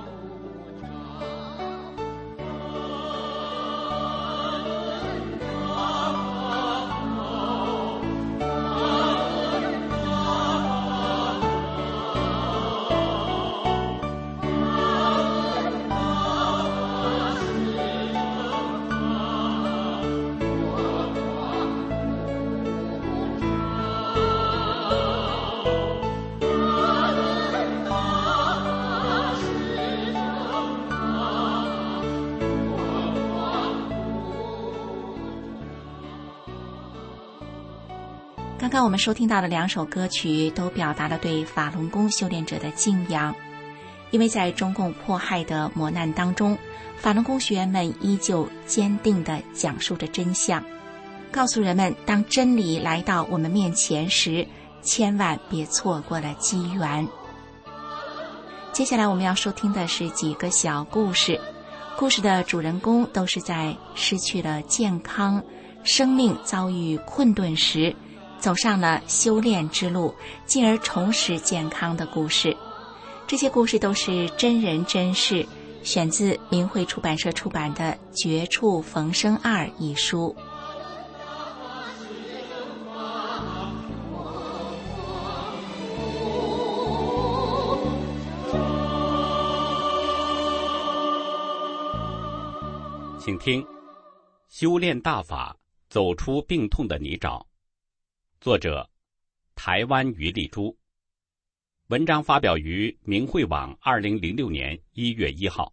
刚刚我们收听到的两首歌曲都表达了对法轮功修炼者的敬仰，因为在中共迫害的磨难当中，法轮功学员们依旧坚定地讲述着真相，告诉人们当真理来到我们面前时，千万别错过了机缘。接下来我们要收听的是几个小故事，故事的主人公都是在失去了健康、 生命遭遇困顿时，走上了修炼之路，进而重拾健康的故事。这些故事都是真人真事，选自明慧出版社出版的《绝处逢生二》一书。 请听《修炼大法，走出病痛的泥沼》，作者台湾于丽珠。文章发表于明慧网二零零六年一月一号。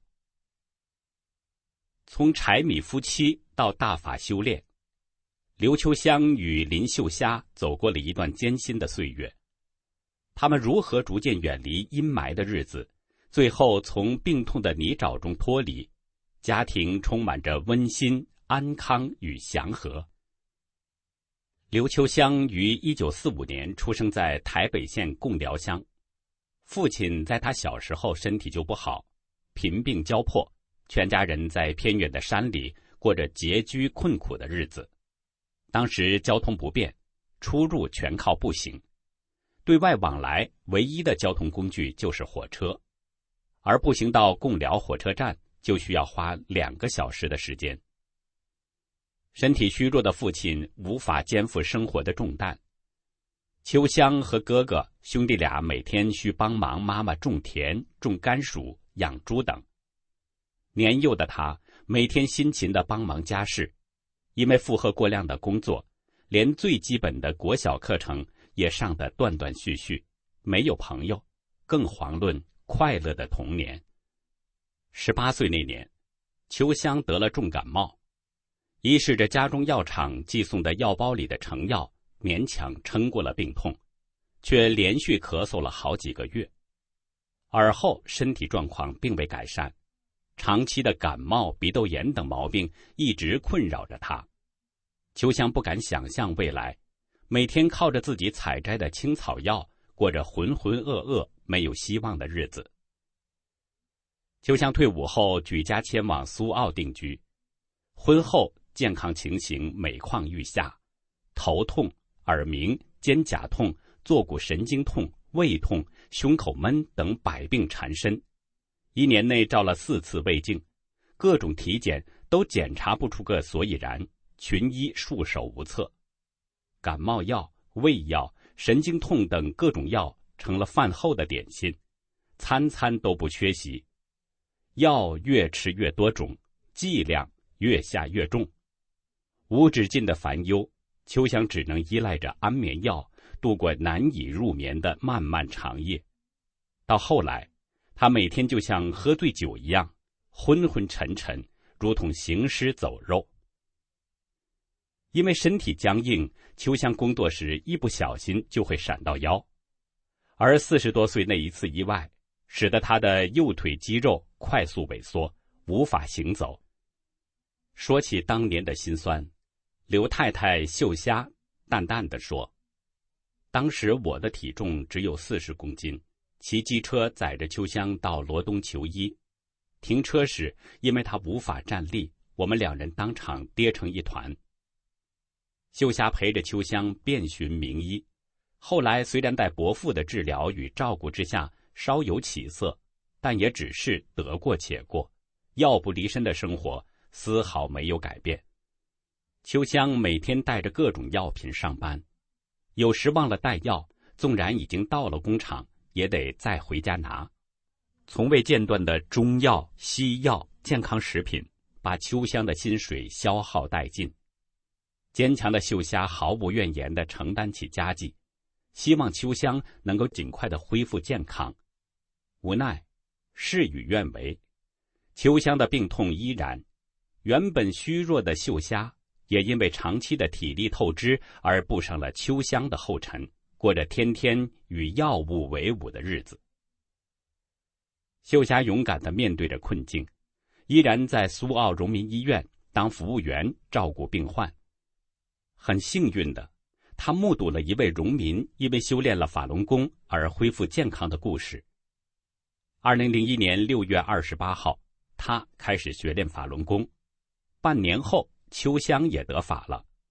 从柴米夫妻到大法修炼，刘秋香与林秀霞走过了一段艰辛的岁月。他们如何逐渐远离阴霾的日子，最后从病痛的泥沼中脱离，家庭充满着温馨、安康与祥和。刘秋香于一九四五年出生在台北县贡寮乡。父亲在他小时候身体就不好，贫病交迫，全家人在偏远的山里过着拮据困苦的日子。当时交通不便，出入全靠步行，对外往来唯一的交通工具就是火车，而步行到贡寮火车站就需要花两个小时的时间。身体虚弱的父亲无法肩负生活的重担，秋香和哥哥兄弟俩每天需帮忙妈妈种田、种甘薯、养猪等。年幼的他每天辛勤地帮忙家事，因为负荷过量的工作，连最基本的国小课程也上得断断续续，没有朋友，更遑论快乐的童年。十八岁那年，秋香得了重感冒，依恃着家中药厂寄送的药包里的成药，勉强撑过了病痛，却连续咳嗽了好几个月。而后身体状况并未改善，长期的感冒、鼻窦炎等毛病一直困扰着他。秋香不敢想象未来，每天靠着自己采摘的青草药，过着浑浑噩噩、没有希望的日子。秋香退伍后举家迁往苏澳定居，婚后健康情形每况愈下，头痛、耳鸣、肩胛痛、坐骨神经痛、胃痛、胸口闷等百病缠身。一年内照了四次胃镜，各种体检都检查不出个所以然，群医束手无策。感冒药、胃药、神经痛等各种药成了饭后的点心，餐餐都不缺席。药越吃越多种，剂量越下越重，无止境的烦忧，秋香只能依赖着安眠药度过难以入眠的漫漫长夜。到后来，他每天就像喝醉酒一样，昏昏沉沉，如同行尸走肉。因为身体僵硬，秋香工作时一不小心就会闪到腰，而四十多岁那一次意外，使得他的右腿肌肉快速萎缩，无法行走。说起当年的辛酸，刘太太秀霞淡淡地说：“当时我的体重只有四十公斤，骑机车载着秋香到罗东求医。停车时，因为她无法站立，我们两人当场跌成一团。秀霞陪着秋香遍寻名医，后来虽然在伯父的治疗与照顾之下稍有起色，但也只是得过且过，药不离身的生活丝毫没有改变。秋香每天带着各种药品上班，有时忘了带药，纵然已经到了工厂，也得再回家拿。从未间断的中药、西药、健康食品，把秋香的薪水消耗殆尽。坚强的秀霞毫无怨言地承担起家计，希望秋香能够尽快地恢复健康。无奈，事与愿违，秋香的病痛依然，原本虚弱的秀霞也因为长期的体力透支而步上了秋香的后尘，过着天天与药物为伍的日子。秀霞勇敢地面对着困境，依然在苏澳荣民医院当服务员照顾病患。很幸运的，他目睹了一位荣民因为修炼了法轮功而恢复健康的故事。二零零一年六月二十八号，他开始学练法轮功。半年后，秋香也得法了，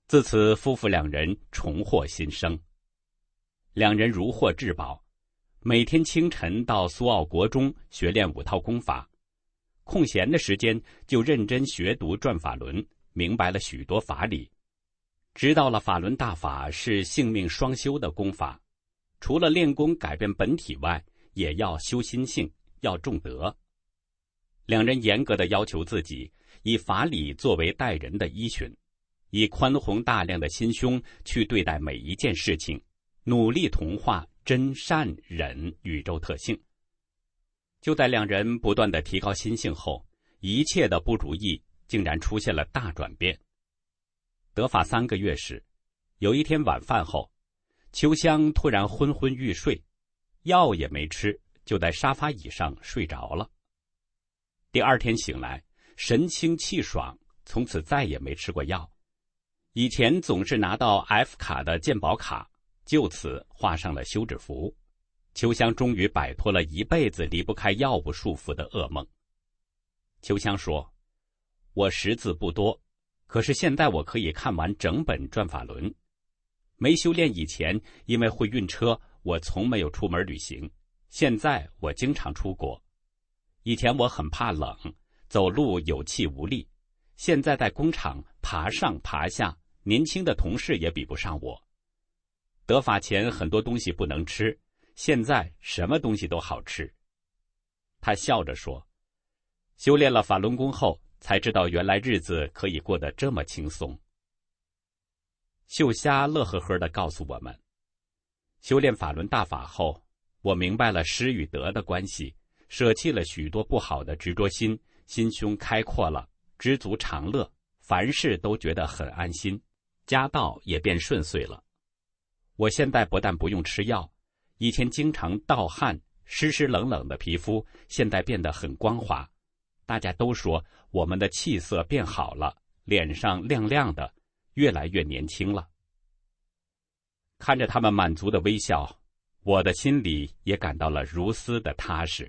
自此夫妇两人重获新生。两人如获至宝，每天清晨到苏澳国中学练五套功法，空闲的时间就认真学读转法轮，明白了许多法理，知道了法轮大法是性命双修的功法，除了练功改变本体外，也要修心性，要重德。两人严格地要求自己，以法理作为待人的依循，以宽宏大量的心胸去对待每一件事情，努力同化真善忍宇宙特性。就在两人不断地提高心性后，一切的不如意竟然出现了大转变。得法三个月时，有一天晚饭后，秋香突然昏昏欲睡，药也没吃，就在沙发椅上睡着了。第二天醒来，神清气爽，从此再也没吃过药。以前总是拿到 F 卡的健保卡，就此画上了休止符。秋香终于摆脱了一辈子离不开药物束缚的噩梦。秋香说，我识字不多，可是现在我可以看完整本转法轮。没修炼以前，因为会晕车，我从没有出门旅行，现在我经常出国。以前我很怕冷，走路有气无力，现在在工厂爬上爬下，年轻的同事也比不上我。得法前很多东西不能吃，现在什么东西都好吃。他笑着说，修炼了法轮功后，才知道原来日子可以过得这么轻松。秀虾乐呵呵地告诉我们，修炼法轮大法后，我明白了失与得的关系，舍弃了许多不好的执着心，心胸开阔了，知足常乐，凡事都觉得很安心，家道也变顺遂了。我现在不但不用吃药，以前经常盗汗，湿湿冷冷的皮肤现在变得很光滑，大家都说我们的气色变好了，脸上亮亮的，越来越年轻了。看着他们满足的微笑，我的心里也感到了如斯的踏实。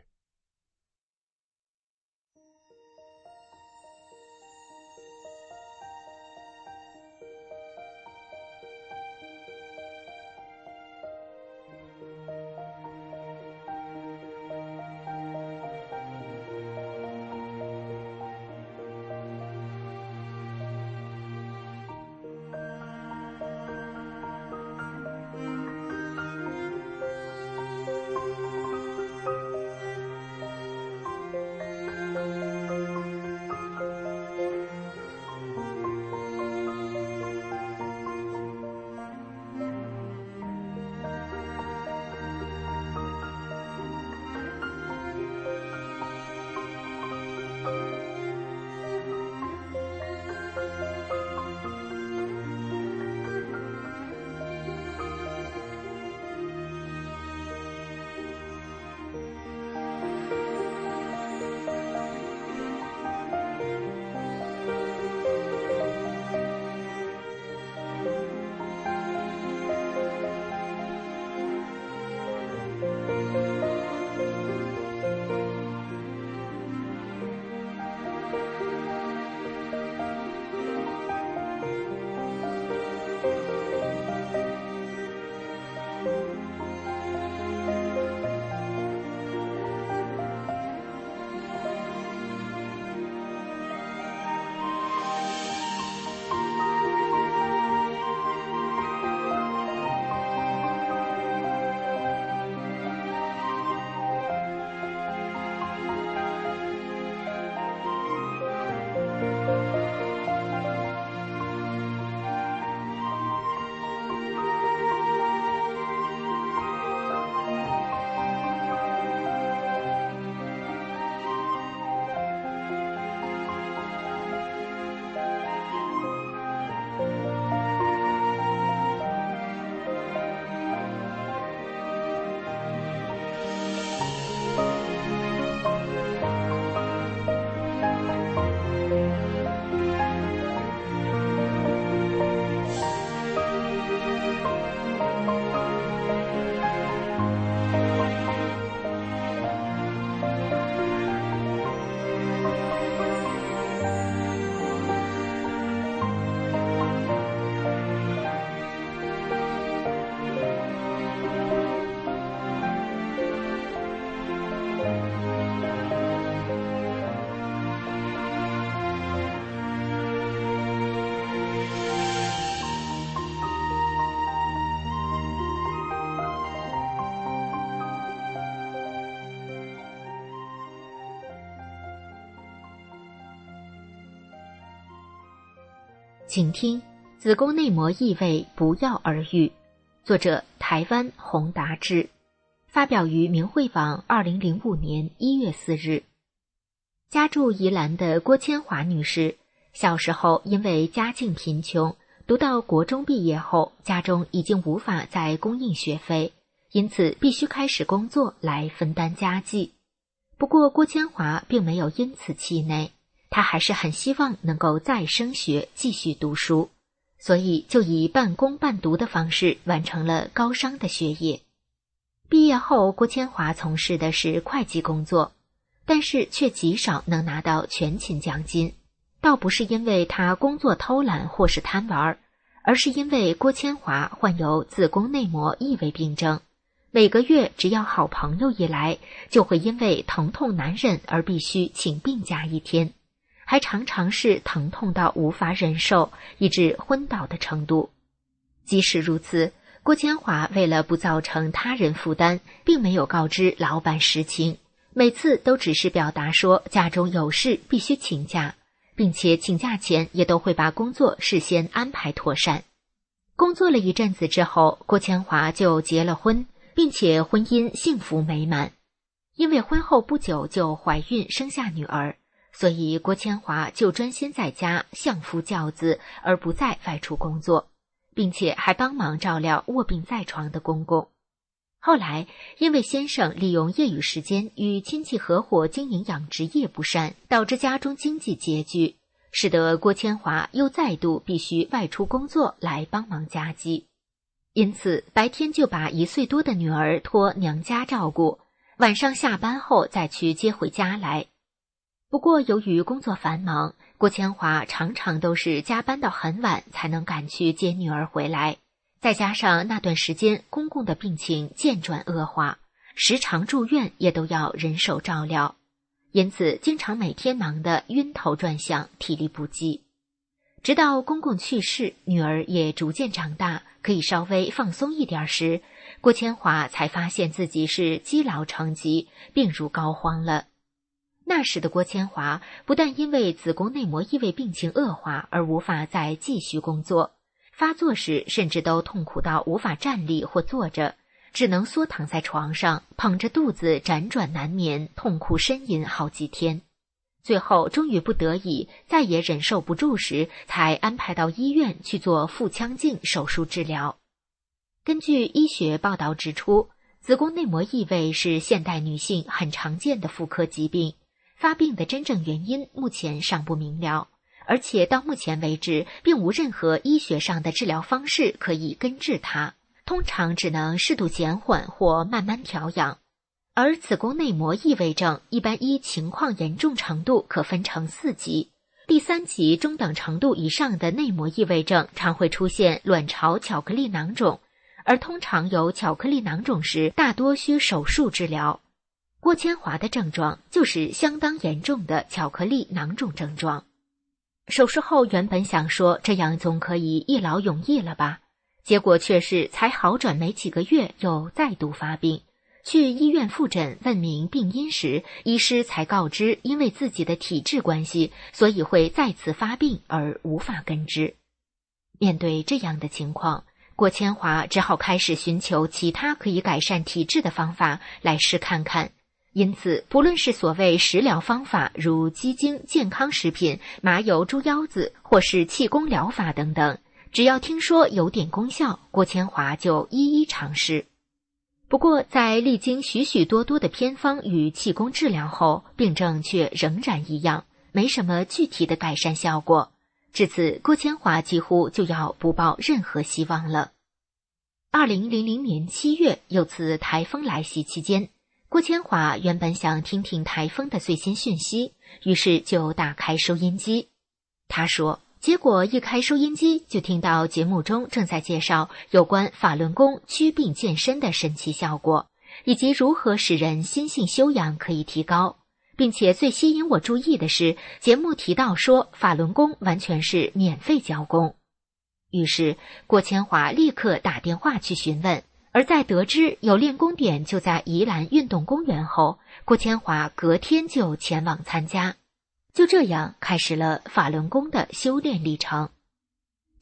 请听子宫内膜异位不药而愈，作者台湾洪达志，发表于明慧网二零零五年一月四日。家住宜兰的郭千华女士，小时候因为家境贫穷，读到国中毕业后，家中已经无法再供应学费，因此必须开始工作来分担家计。不过郭千华并没有因此气馁，她还是很希望能够再升学继续读书，所以就以半工半读的方式完成了高商的学业。毕业后，郭千华从事的是会计工作，但是却极少能拿到全勤奖金，倒不是因为他工作偷懒或是贪玩，而是因为郭千华患有子宫内膜异位病症，每个月只要好朋友一来，就会因为疼痛难忍而必须请病假一天，还常常是疼痛到无法忍受，以致昏倒的程度。即使如此，郭千华为了不造成他人负担，并没有告知老板实情，每次都只是表达说家中有事必须请假，并且请假前也都会把工作事先安排妥善。工作了一阵子之后，郭千华就结了婚，并且婚姻幸福美满。因为婚后不久就怀孕生下女儿，所以郭千华就专心在家相夫教子，而不再外出工作，并且还帮忙照料卧病在床的公公。后来因为先生利用业余时间与亲戚合伙经营养殖业不善，导致家中经济拮据，使得郭千华又再度必须外出工作来帮忙家计。因此白天就把一岁多的女儿托娘家照顾，晚上下班后再去接回家来。不过由于工作繁忙，郭千华常常都是加班到很晚才能赶去接女儿回来，再加上那段时间公公的病情渐转恶化，时常住院也都要人手照料，因此经常每天忙得晕头转向，体力不济。直到公公去世，女儿也逐渐长大，可以稍微放松一点时，郭千华才发现自己是积劳成疾，病入膏肓了。那时的郭千华不但因为子宫内膜异位病情恶化而无法再继续工作，发作时甚至都痛苦到无法站立或坐着，只能缩躺在床上，捧着肚子辗转难眠，痛哭呻吟好几天。最后终于不得已，再也忍受不住时，才安排到医院去做腹腔镜手术治疗。根据医学报道指出，子宫内膜异位是现代女性很常见的妇科疾病，发病的真正原因目前尚不明了，而且到目前为止并无任何医学上的治疗方式可以根治它，通常只能适度减缓或慢慢调养。而子宫内膜异位症一般依情况严重程度可分成四级，第三级中等程度以上的内膜异位症常会出现卵巢巧克力囊肿，而通常有巧克力囊肿时大多需手术治疗。郭千华的症状就是相当严重的巧克力囊肿症状。手术后原本想说这样总可以一劳永逸了吧，结果却是才好转没几个月又再度发病。去医院复诊问明病因时，医师才告知因为自己的体质关系，所以会再次发病而无法根治。面对这样的情况，郭千华只好开始寻求其他可以改善体质的方法来试看看。因此不论是所谓食疗方法如鸡精、健康食品、麻油猪腰子或是气功疗法等等，只要听说有点功效，郭千华就一一尝试。不过在历经许许多多的偏方与气功治疗后，病症却仍然一样，没什么具体的改善效果。至此郭千华几乎就要不抱任何希望了。二零零零年七月，有次台风来袭期间，郭千华原本想听听台风的最新讯息，于是就打开收音机。他说结果一开收音机，就听到节目中正在介绍有关法轮功祛病健身的神奇效果，以及如何使人心性修养可以提高。并且最吸引我注意的是，节目提到说法轮功完全是免费教功。于是郭千华立刻打电话去询问，而在得知有练功点就在宜兰运动公园后，郭千华隔天就前往参加。就这样开始了法轮功的修炼历程。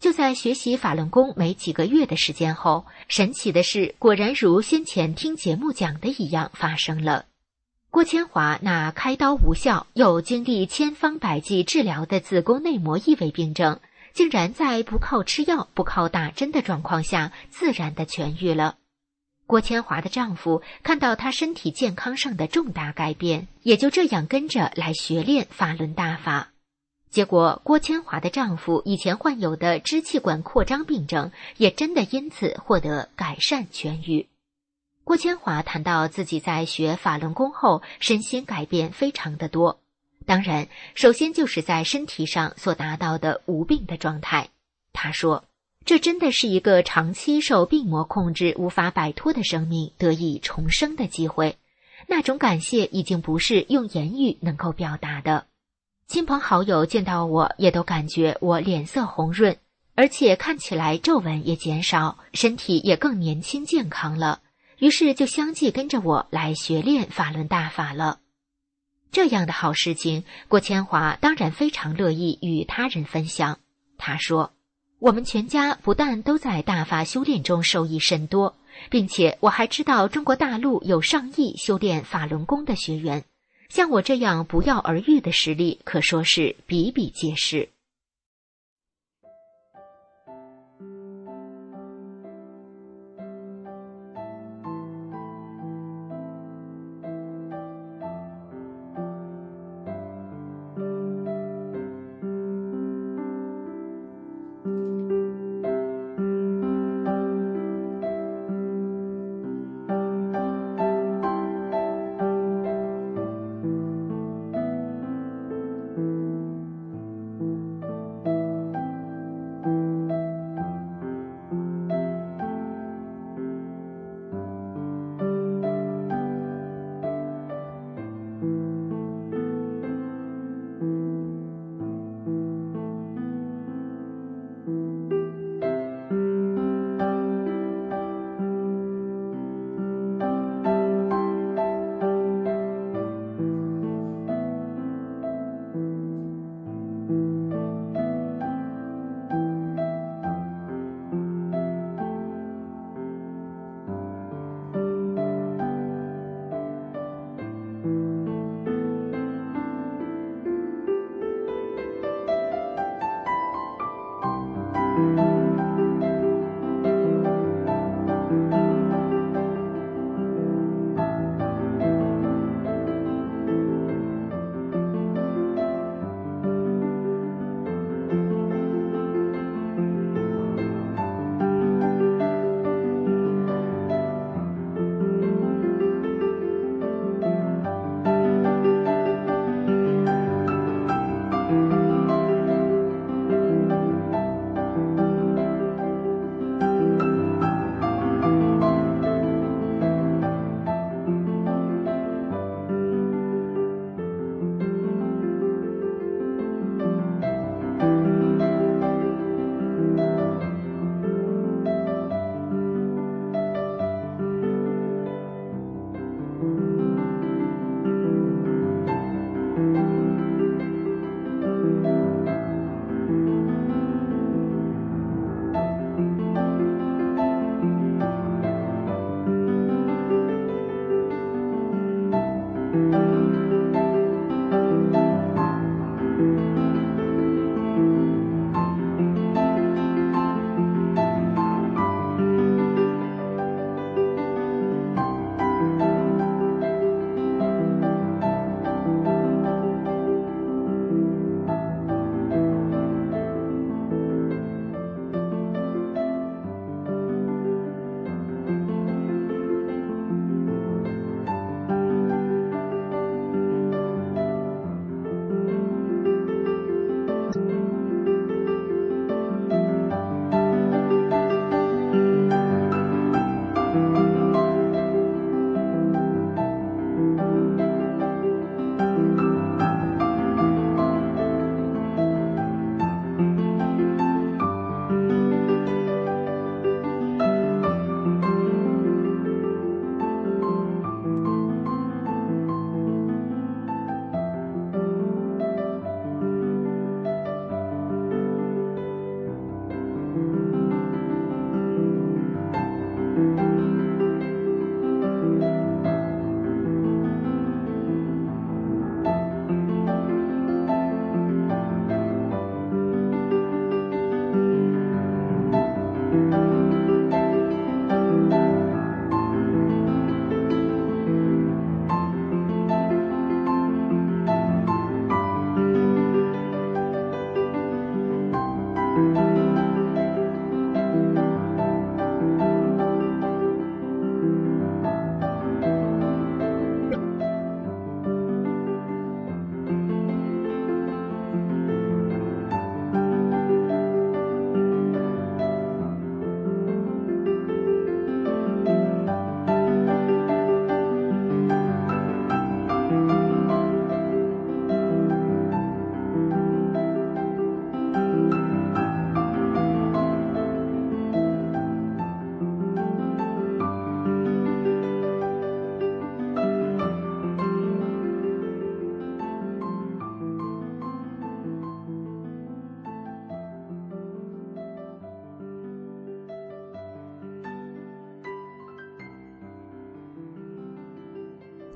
就在学习法轮功没几个月的时间后，神奇的事果然如先前听节目讲的一样发生了。郭千华那开刀无效又经历千方百计治疗的子宫内膜异位病症，竟然在不靠吃药、不靠打针的状况下自然的痊愈了。郭千华的丈夫看到她身体健康上的重大改变，也就这样跟着来学练法轮大法。结果郭千华的丈夫以前患有的支气管扩张病症也真的因此获得改善痊愈。郭千华谈到自己在学法轮功后身心改变非常的多，当然首先就是在身体上所达到的无病的状态。他说，这真的是一个长期受病魔控制无法摆脱的生命得以重生的机会，那种感谢已经不是用言语能够表达的。亲朋好友见到我也都感觉我脸色红润，而且看起来皱纹也减少，身体也更年轻健康了，于是就相继跟着我来学练法轮大法了。这样的好事情，郭千华当然非常乐意与他人分享。他说，我们全家不但都在大法修炼中受益甚多，并且我还知道中国大陆有上亿修炼法轮功的学员，像我这样不药而愈的实力可说是比比皆是。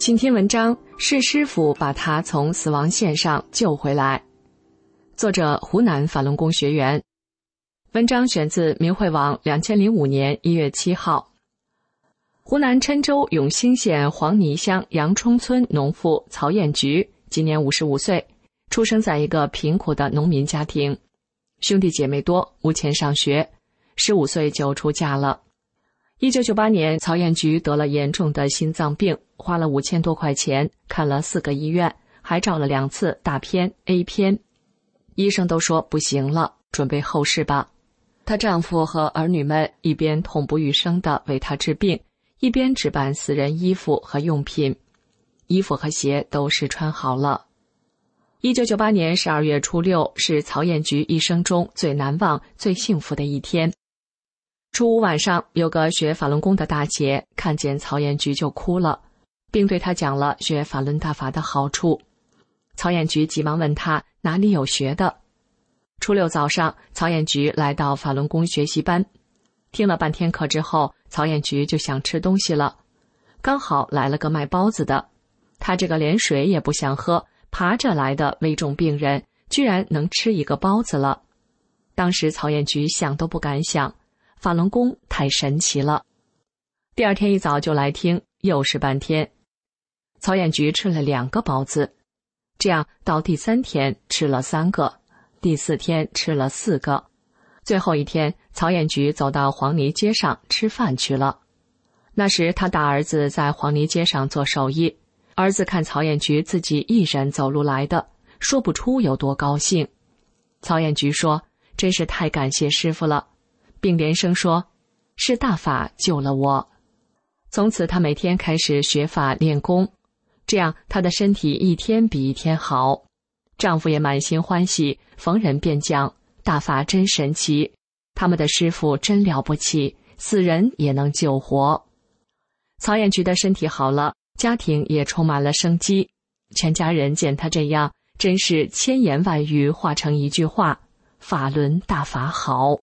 请听文章：是师傅把他从死亡线上救回来。作者：湖南法轮功学员。文章选自明慧网两千零五年一月七号。湖南郴州永兴县黄泥乡杨冲村农妇曹艳菊今年五十五岁，出生在一个贫苦的农民家庭，兄弟姐妹多，无钱上学，十五岁就出嫁了。一九九八年，曹艳菊得了严重的心脏病，花了五千多块钱，看了四个医院，还照了两次大片 A 片，医生都说不行了，准备后事吧。她丈夫和儿女们一边痛不欲生地为她治病，一边置办私人衣服和用品，衣服和鞋都试穿好了。一九九八年十二月初六是曹艳菊一生中最难忘、最幸福的一天。初五晚上，有个学法轮功的大姐看见曹艳菊就哭了，并对她讲了学法轮大法的好处。曹艳菊急忙问她哪里有学的。初六早上，曹艳菊来到法轮功学习班，听了半天课之后，曹艳菊就想吃东西了。刚好来了个卖包子的，她这个连水也不想喝，爬着来的危重病人，居然能吃一个包子了。当时曹艳菊想都不敢想，法轮功太神奇了。第二天一早就来听，又是半天。曹艳菊吃了两个包子，这样到第三天吃了三个，第四天吃了四个。最后一天，曹艳菊走到黄泥街上吃饭去了。那时他大儿子在黄泥街上做手艺，儿子看曹艳菊自己一人走路来的，说不出有多高兴。曹艳菊说：“真是太感谢师父了。”并连声说：“是大法救了我。”从此她每天开始学法练功，这样她的身体一天比一天好。丈夫也满心欢喜，逢人便讲：“大法真神奇，他们的师父真了不起，死人也能救活。”曹艳菊的身体好了，家庭也充满了生机。全家人见她这样，真是千言万语化成一句话：法轮大法好。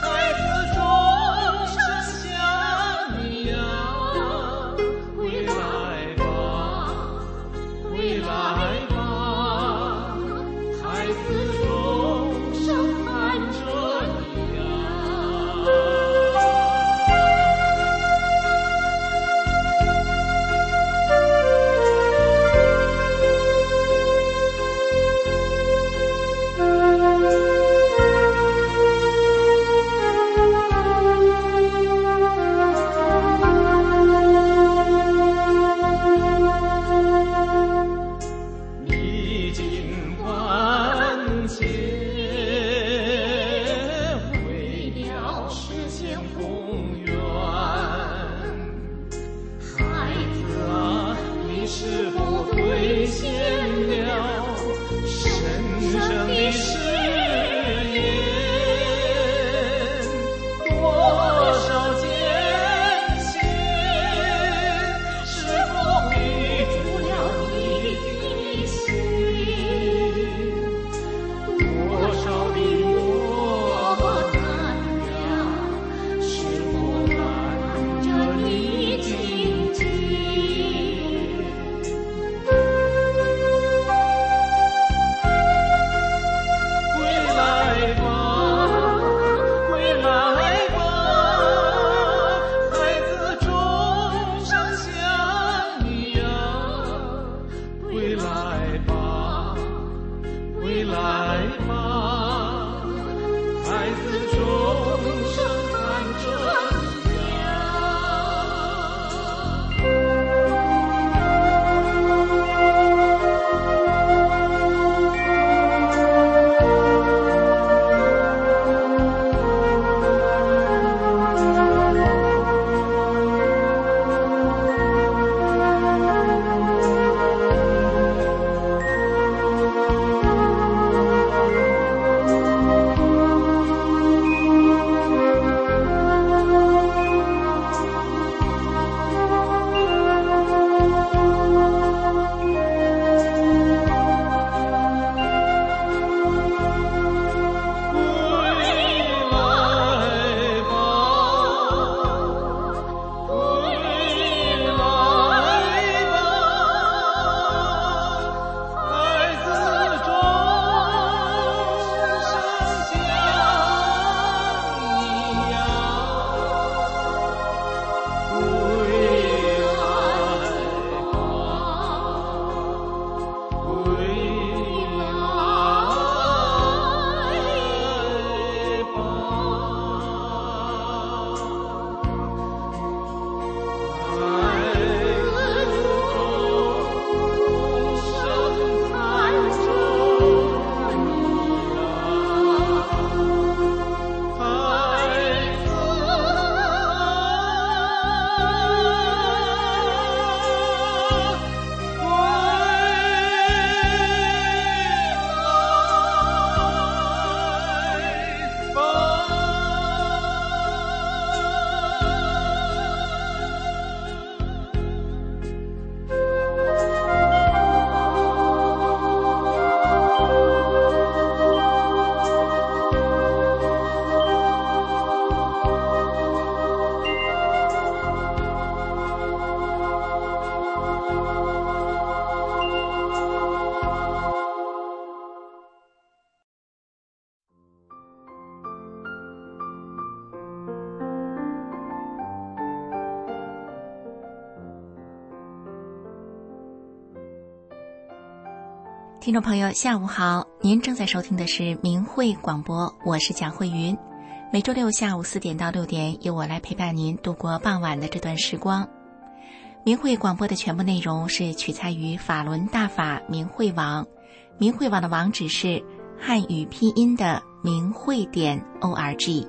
回来听众朋友下午好，您正在收听的是明慧广播，我是蒋慧云。每周六下午四点到六点，由我来陪伴您度过傍晚的这段时光。明慧广播的全部内容是取材于法轮大法明慧网，明慧网的网址是汉语拼音的明慧点 org。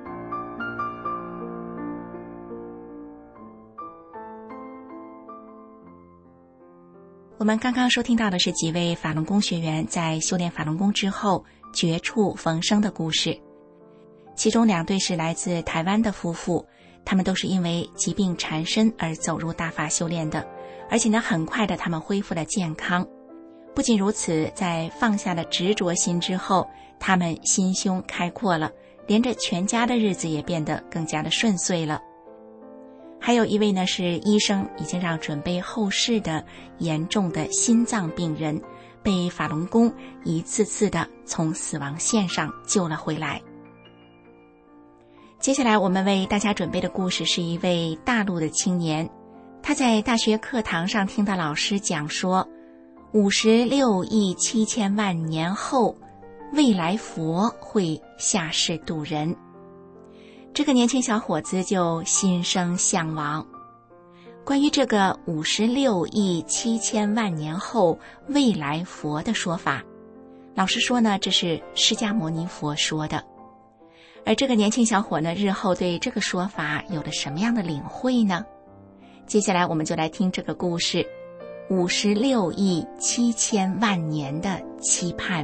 我们刚刚收听到的是几位法轮功学员在修炼法轮功之后绝处逢生的故事，其中两对是来自台湾的夫妇，他们都是因为疾病缠身而走入大法修炼的，而且呢，很快的他们恢复了健康。不仅如此，在放下了执着心之后，他们心胸开阔了，连着全家的日子也变得更加的顺遂了。还有一位呢，是医生已经让准备后事的严重的心脏病人，被法轮功一次次的从死亡线上救了回来。接下来我们为大家准备的故事是一位大陆的青年，他在大学课堂上听到老师讲说，五十六亿七千万年后，未来佛会下世度人。这个年轻小伙子就心生向往。关于这个五十六亿七千万年后未来佛的说法，老师说呢，这是释迦牟尼佛说的。而这个年轻小伙呢，日后对这个说法有了什么样的领会呢？接下来我们就来听这个故事，五十六亿七千万年的期盼。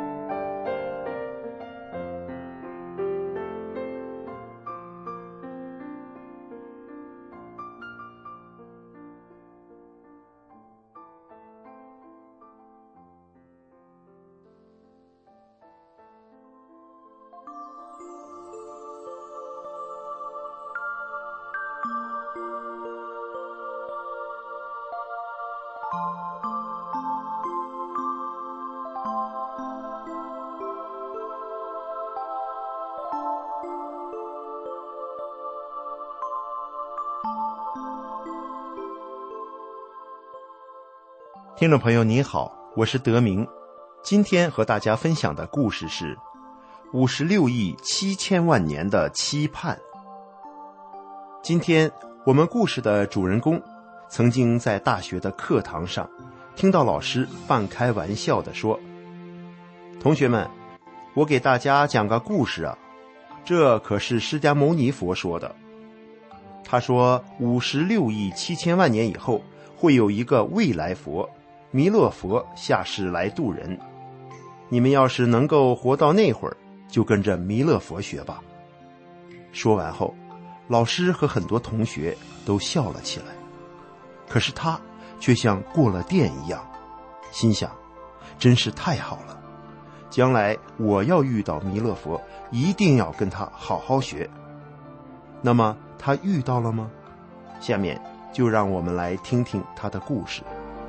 听众朋友你好，我是德明。今天和大家分享的故事是五十六亿七千万年的期盼。今天我们故事的主人公曾经在大学的课堂上听到老师半开玩笑地说，同学们，我给大家讲个故事啊，这可是释迦牟尼佛说的。他说五十六亿七千万年以后会有一个未来佛弥勒佛下世来度人，你们要是能够活到那会儿，就跟着弥勒佛学吧。说完后，老师和很多同学都笑了起来，可是他却像过了电一样，心想真是太好了，将来我要遇到弥勒佛，一定要跟他好好学。那么他遇到了吗？下面就让我们来听听他的故事。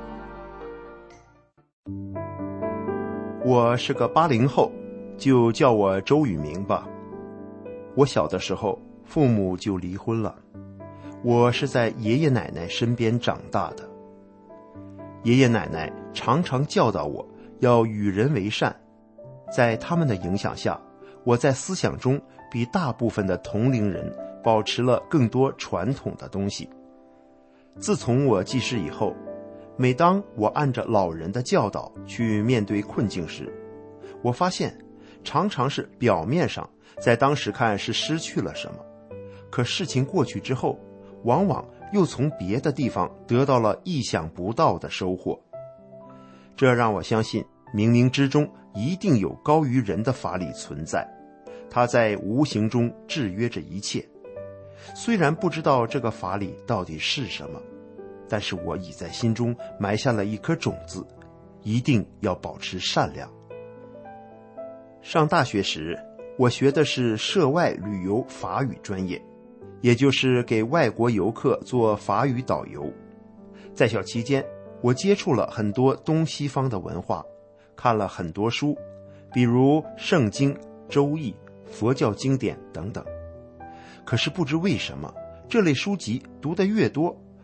我是个八零后，就叫我周宇明吧。我小的时候父母就离婚了，我是在爷爷奶奶身边长大的。爷爷奶奶常常教导我要与人为善，在他们的影响下，我在思想中比大部分的同龄人保持了更多传统的东西。自从我记事以后，每当我按着老人的教导去面对困境时，我发现常常是表面上在当时看是失去了什么，可事情过去之后，往往又从别的地方得到了意想不到的收获。这让我相信冥冥之中一定有高于人的法理存在，它在无形中制约着一切。虽然不知道这个法理到底是什么，但是我已在心中埋下了一颗种子，一定要保持善良。上大学时，我学的是涉外旅游法语专业，也就是给外国游客做法语导游。在校期间，我接触了很多东西方的文化，看了很多书，比如圣经、周易、佛教经典等等。可是不知为什么，这类书籍读得越多，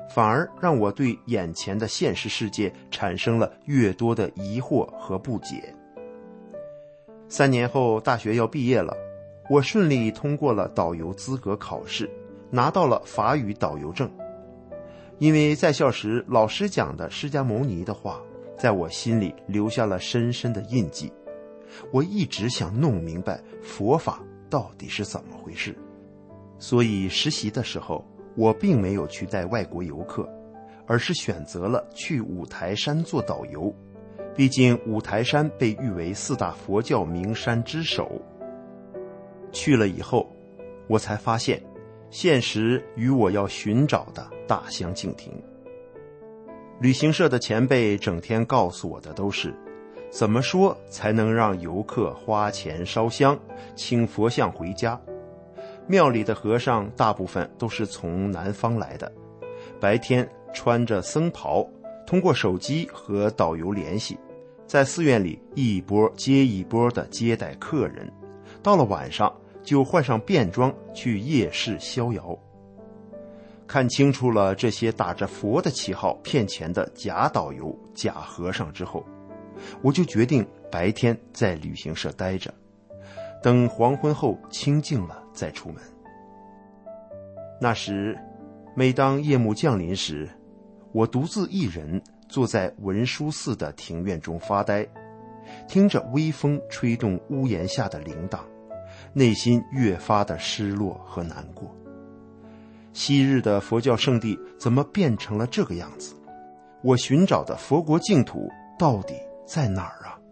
反而让我对眼前的现实世界产生了越多的疑惑和不解。三年后，大学要毕业了，我顺利通过了导游资格考试，拿到了法语导游证。因为在校时老师讲的释迦牟尼的话，在我心里留下了深深的印记。我一直想弄明白佛法到底是怎么回事，所以实习的时候，我并没有去带外国游客，而是选择了去五台山做导游。毕竟五台山被誉为四大佛教名山之首。去了以后，我才发现现实与我要寻找的大相径庭。旅行社的前辈整天告诉我的都是怎么说才能让游客花钱烧香请佛像回家。庙里的和尚大部分都是从南方来的，白天穿着僧袍，通过手机和导游联系，在寺院里一波接一波的接待客人，到了晚上就换上便装去夜市逍遥。看清楚了这些打着佛的旗号骗钱的假导游、假和尚之后，我就决定白天在旅行社待着，等黄昏后清静了再出门。那时，每当夜幕降临时，我独自一人坐在文殊寺的庭院中发呆，听着微风吹动屋檐下的铃铛，内心越发的失落和难过。昔日的佛教圣地怎么变成了这个样子？我寻找的佛国净土到底在哪儿啊？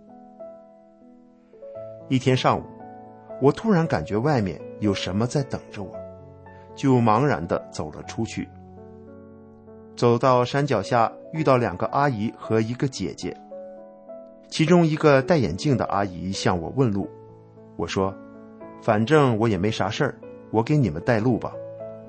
一天上午，我突然感觉外面有什么在等着我，就茫然地走了出去。走到山脚下，遇到两个阿姨和一个姐姐，其中一个戴眼镜的阿姨向我问路。我说，反正我也没啥事儿，我给你们带路吧。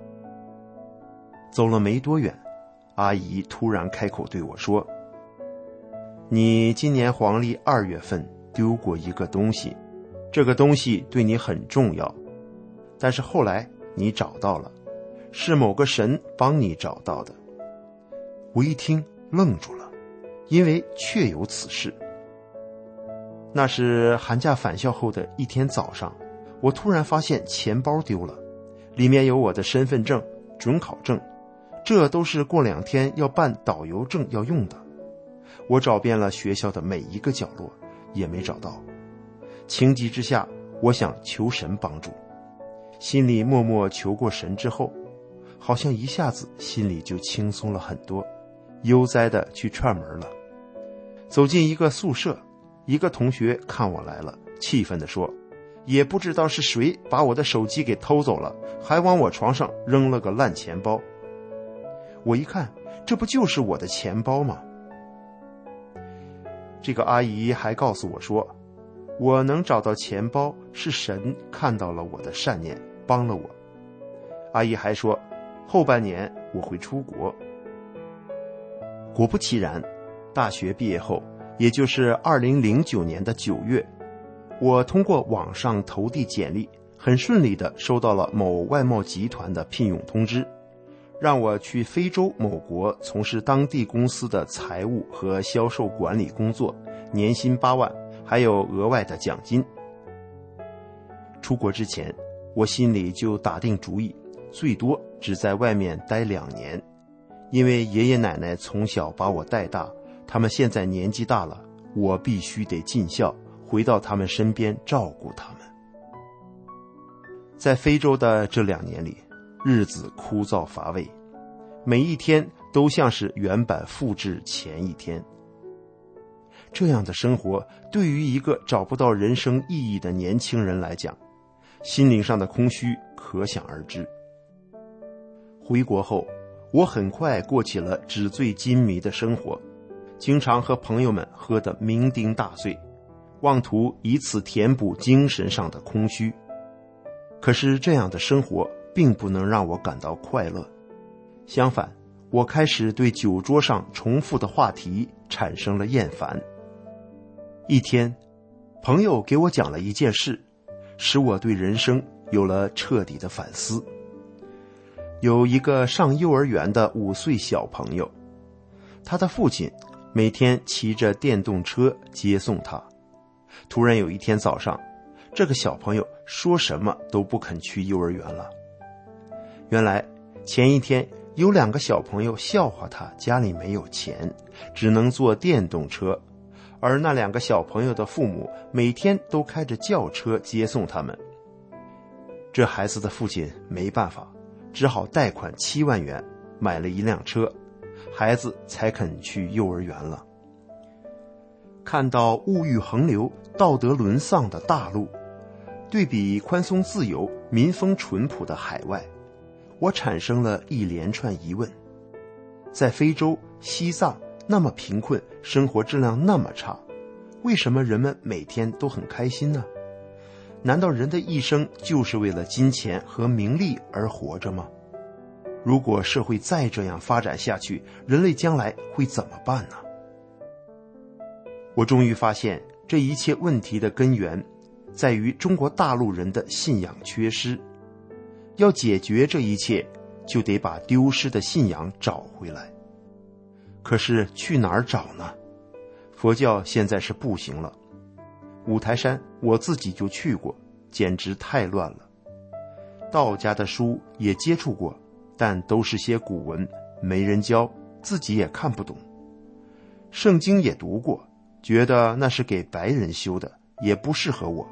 走了没多远，阿姨突然开口对我说，你今年黄历二月份丢过一个东西，这个东西对你很重要，但是后来你找到了，是某个神帮你找到的。我一听愣住了，因为确有此事。那是寒假返校后的一天早上，我突然发现钱包丢了，里面有我的身份证、准考证，这都是过两天要办导游证要用的。我找遍了学校的每一个角落，也没找到。情急之下，我想求神帮助，心里默默求过神之后，好像一下子心里就轻松了很多，悠哉地去串门了。走进一个宿舍，一个同学看我来了，气愤地说，也不知道是谁把我的手机给偷走了，还往我床上扔了个烂钱包。我一看，这不就是我的钱包吗？这个阿姨还告诉我说，我能找到钱包是神看到了我的善念，帮了我。阿姨还说，后半年我会出国。果不其然，大学毕业后，也就是二零零九年的九月，我通过网上投递简历，很顺利地收到了某外贸集团的聘用通知，让我去非洲某国从事当地公司的财务和销售管理工作，年薪八万，还有额外的奖金。出国之前，我心里就打定主意，最多只在外面待两年，因为爷爷奶奶从小把我带大，他们现在年纪大了，我必须得尽孝，回到他们身边照顾他们。在非洲的这两年里，日子枯燥乏味，每一天都像是原版复制前一天。这样的生活对于一个找不到人生意义的年轻人来讲，心灵上的空虚可想而知。回国后，我很快过起了纸醉金迷的生活，经常和朋友们喝得酩酊大醉，妄图以此填补精神上的空虚。可是这样的生活并不能让我感到快乐，相反，我开始对酒桌上重复的话题产生了厌烦。一天，朋友给我讲了一件事，使我对人生有了彻底的反思。 有一个上幼儿园的五岁小朋友，他的父亲每天骑着电动车接送他。突然有一天早上，这个小朋友说什么都不肯去幼儿园了。原来前一天有两个小朋友笑话他家里没有钱，只能坐电动车，而那两个小朋友的父母每天都开着轿车接送他们。这孩子的父亲没办法，只好贷款七万元买了一辆车，孩子才肯去幼儿园了。看到物欲横流、道德沦丧的大陆，对比宽松自由、民风淳朴的海外，我产生了一连串疑问。在非洲、西藏那么贫困，生活质量那么差，为什么人们每天都很开心呢？难道人的一生就是为了金钱和名利而活着吗？如果社会再这样发展下去，人类将来会怎么办呢？我终于发现，这一切问题的根源在于中国大陆人的信仰缺失。要解决这一切，就得把丢失的信仰找回来。可是去哪儿找呢？佛教现在是不行了。五台山我自己就去过，简直太乱了。道家的书也接触过，但都是些古文，没人教，自己也看不懂。圣经也读过，觉得那是给白人修的，也不适合我。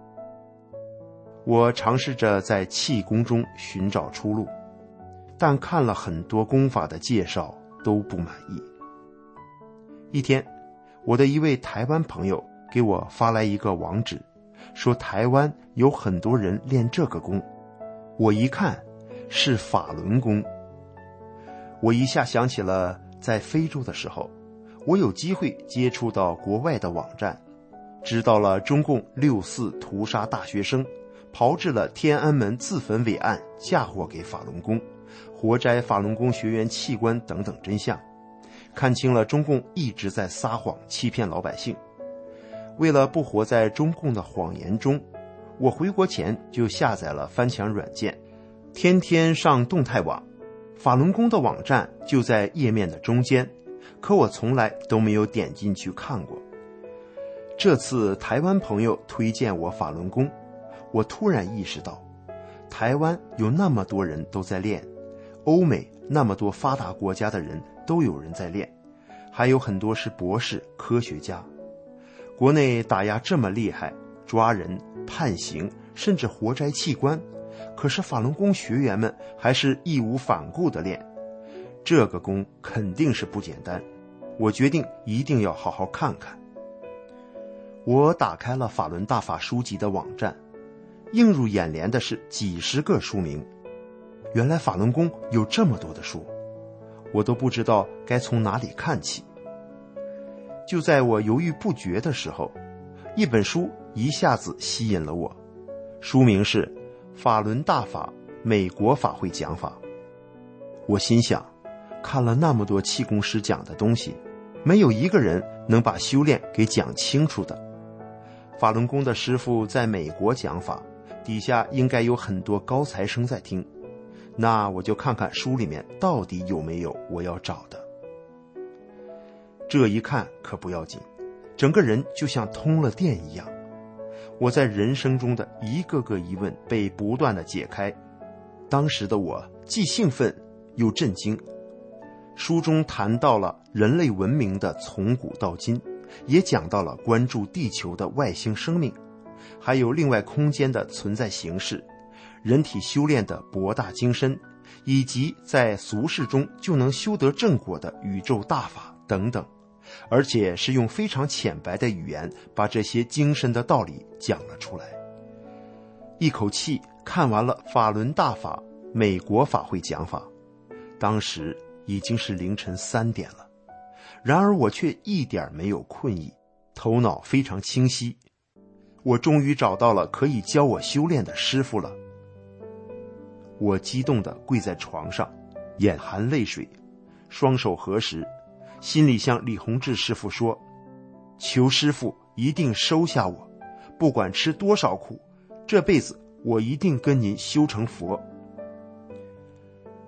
我尝试着在气功中寻找出路，但看了很多功法的介绍都不满意。一天，我的一位台湾朋友给我发来一个网址，说台湾有很多人练这个功。我一看，是法轮功。我一下想起了在非洲的时候，我有机会接触到国外的网站，知道了中共六四屠杀大学生，炮制了天安门自焚伪案，嫁祸给法轮功，活摘法轮功学员器官等等真相，看清了中共一直在撒谎欺骗老百姓。为了不活在中共的谎言中，我回国前就下载了翻墙软件，天天上动态网。法轮功的网站就在页面的中间，可我从来都没有点进去看过。这次台湾朋友推荐我法轮功，我突然意识到，台湾有那么多人都在练，欧美那么多发达国家的人都有人在练，还有很多是博士、科学家。国内打压这么厉害，抓人、判刑，甚至活摘器官，可是法轮功学员们还是义无反顾地练。这个功肯定是不简单，我决定一定要好好看看。我打开了法轮大法书籍的网站，映入眼帘的是几十个书名。原来法轮功有这么多的书，我都不知道该从哪里看起。就在我犹豫不决的时候，一本书一下子吸引了我，书名是《法轮大法美国法会讲法》。我心想，看了那么多气功师讲的东西，没有一个人能把修炼给讲清楚的。法轮功的师父在美国讲法，底下应该有很多高材生在听，那我就看看书里面到底有没有我要找的。这一看可不要紧，整个人就像通了电一样。我在人生中的一个个疑问被不断的解开，当时的我既兴奋又震惊。书中谈到了人类文明的从古到今，也讲到了关注地球的外星生命，还有另外空间的存在形式，人体修炼的博大精深，以及在俗世中就能修得正果的宇宙大法等等，而且是用非常浅白的语言把这些精深的道理讲了出来。一口气看完了法轮大法美国法会讲法，当时已经是凌晨三点了，然而我却一点没有困意，头脑非常清晰。我终于找到了可以教我修炼的师父了。我激动地跪在床上，眼含泪水，双手合十，心里向李洪志师父说，求师父一定收下我，不管吃多少苦，这辈子我一定跟您修成佛。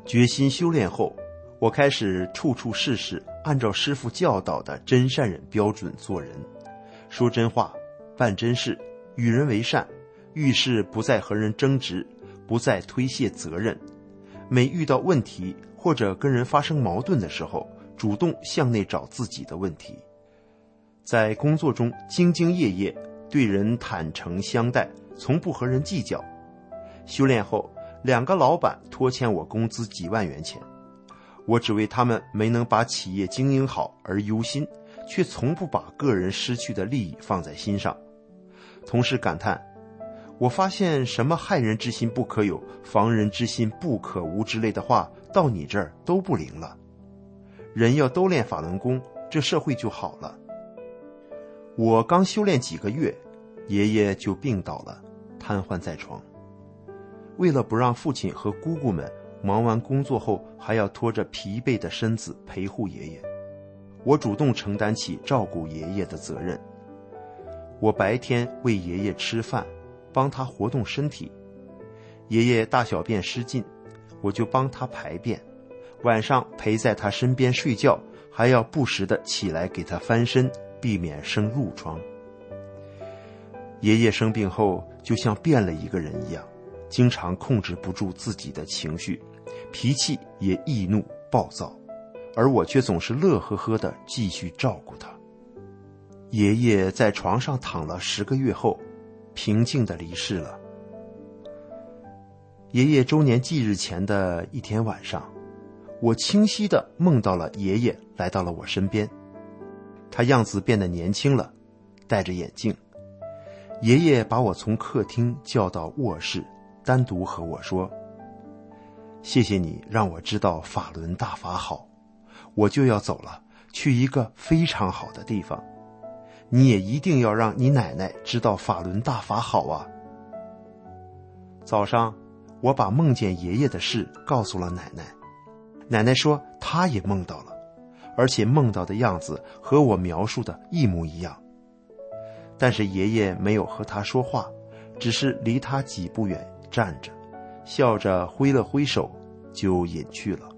决心修炼后，我开始处处事事按照师父教导的真善忍标准做人，说真话，办真事，与人为善，遇事不再和人争执，不再推卸责任。每遇到问题或者跟人发生矛盾的时候，主动向内找自己的问题。在工作中兢兢业业，对人坦诚相待，从不和人计较。修炼后，两个老板拖欠我工资几万元钱，我只为他们没能把企业经营好而忧心，却从不把个人失去的利益放在心上。同事感叹，我发现什么害人之心不可有，防人之心不可无之类的话到你这儿都不灵了。人要都练法轮功，这社会就好了。我刚修炼几个月，爷爷就病倒了，瘫痪在床。为了不让父亲和姑姑们忙完工作后还要拖着疲惫的身子陪护爷爷，我主动承担起照顾爷爷的责任。我白天喂爷爷吃饭，帮他活动身体，爷爷大小便失禁，我就帮他排便，晚上陪在他身边睡觉，还要不时地起来给他翻身，避免生褥疮。爷爷生病后就像变了一个人一样，经常控制不住自己的情绪，脾气也易怒暴躁，而我却总是乐呵呵地继续照顾他。爷爷在床上躺了十个月后，平静地离世了。爷爷周年忌日前的一天晚上，我清晰地梦到了爷爷来到了我身边，他样子变得年轻了，戴着眼镜。爷爷把我从客厅叫到卧室，单独和我说，谢谢你让我知道法轮大法好，我就要走了，去一个非常好的地方，你也一定要让你奶奶知道法轮大法好啊。早上我把梦见爷爷的事告诉了奶奶，奶奶说她也梦到了，而且梦到的样子和我描述的一模一样。但是爷爷没有和她说话，只是离她几步远站着，笑着挥了挥手就隐去了。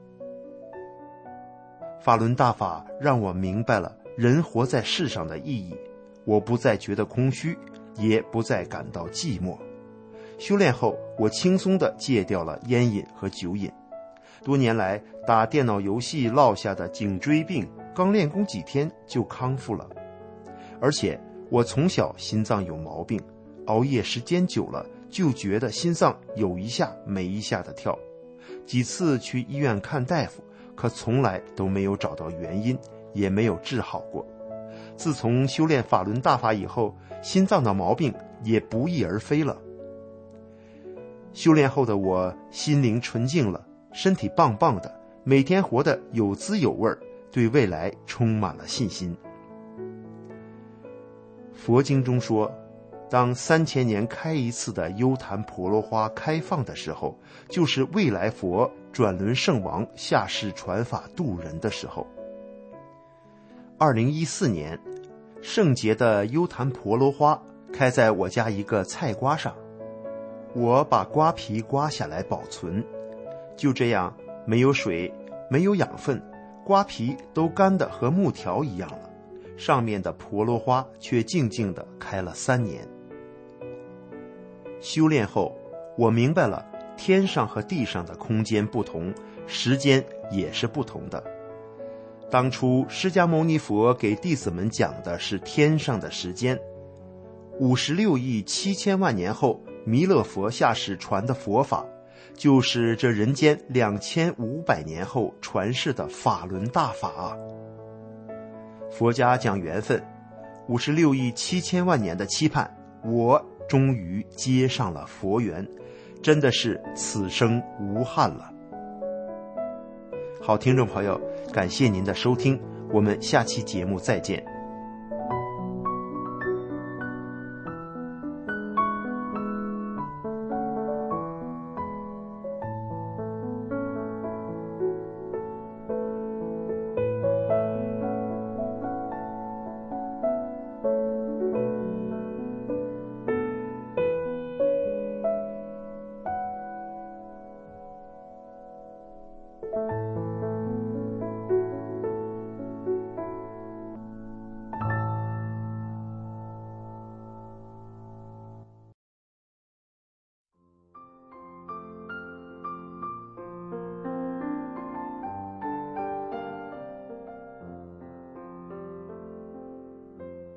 法轮大法让我明白了人活在世上的意义，我不再觉得空虚，也不再感到寂寞。修炼后，我轻松地戒掉了烟瘾和酒瘾。多年来打电脑游戏落下的颈椎病，刚练功几天就康复了。而且我从小心脏有毛病，熬夜时间久了就觉得心脏有一下没一下的跳，几次去医院看大夫，可从来都没有找到原因，也没有治好过。自从修炼法轮大法以后，心脏的毛病也不翼而飞了。修炼后的我心灵纯净了，身体棒棒的，每天活得有滋有味，对未来充满了信心。佛经中说，当三千年开一次的幽檀婆罗花开放的时候，就是未来佛转轮圣王下世传法度人的时候。二零一四年，圣洁的幽檀婆罗花开在我家一个菜瓜上，我把瓜皮刮下来保存，就这样没有水，没有养分，瓜皮都干得和木条一样了，上面的婆罗花却静静地开了三年。修炼后，我明白了天上和地上的空间不同，时间也是不同的。当初释迦牟尼佛给弟子们讲的是天上的时间，五十六亿七千万年后弥勒佛下世传的佛法，就是这人间两千五百年后传世的法轮大法啊。佛家讲缘分，五十六亿七千万年的期盼，我终于接上了佛缘，真的是此生无憾了。好，听众朋友，感谢您的收听，我们下期节目再见。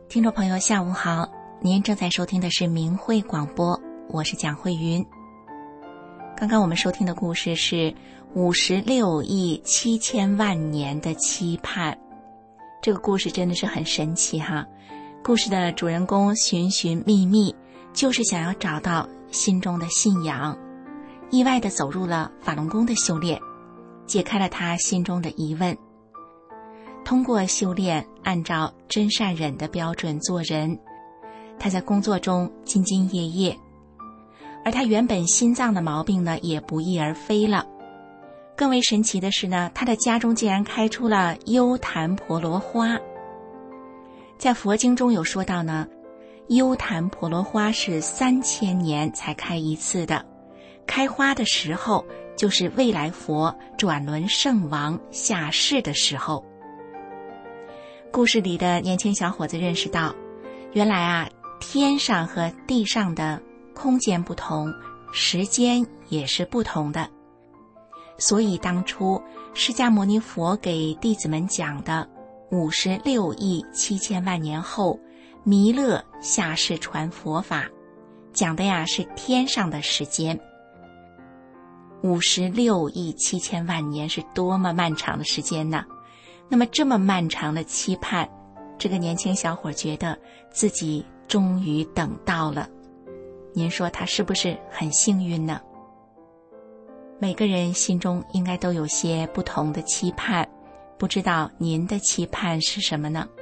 听众朋友下午好，您正在收听的是明慧广播，我是蒋慧云。刚刚我们收听的故事是五十六亿七千万年的期盼。这个故事真的是很神奇哈。故事的主人公寻寻觅觅，就是想要找到心中的信仰，意外地走入了法轮功的修炼，解开了他心中的疑问。通过修炼，按照真善忍的标准做人，他在工作中兢兢业业，而他原本心脏的毛病呢，也不翼而飞了。更为神奇的是呢，他的家中竟然开出了优昙婆罗花。在佛经中有说到呢，优昙婆罗花是三千年才开一次的，开花的时候就是未来佛转轮圣王下世的时候。故事里的年轻小伙子认识到，原来啊，天上和地上的空间不同，时间也是不同的。所以当初释迦牟尼佛给弟子们讲的五十六亿七千万年后弥勒下世传佛法，讲的呀是天上的时间。五十六亿七千万年是多么漫长的时间呢？那么这么漫长的期盼，这个年轻小伙觉得自己终于等到了。您说他是不是很幸运呢？每个人心中应该都有些不同的期盼，不知道您的期盼是什么呢？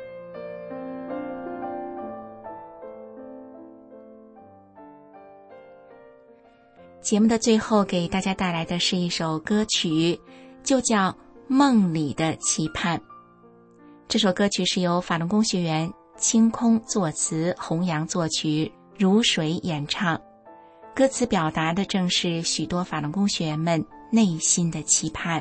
节目的最后给大家带来的是一首歌曲，就叫《梦里的期盼》。这首歌曲是由法轮功学员清空作词，弘扬作曲，如水演唱。歌词表达的正是许多法轮功学员们内心的期盼。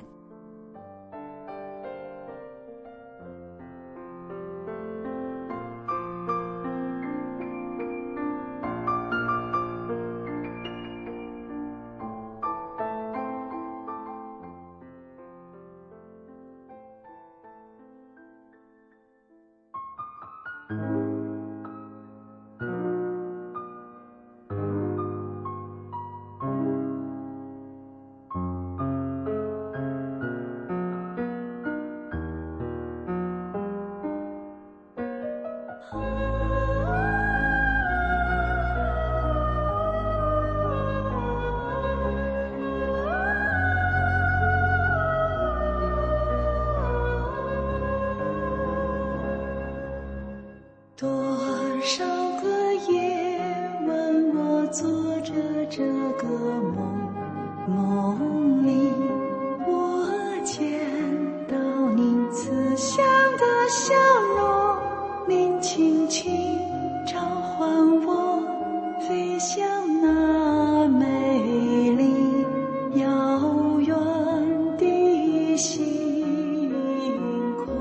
多少个夜晚，我做着这个梦，梦里我见到您慈祥的笑容，您轻轻召唤我，飞向那美丽遥远的星空。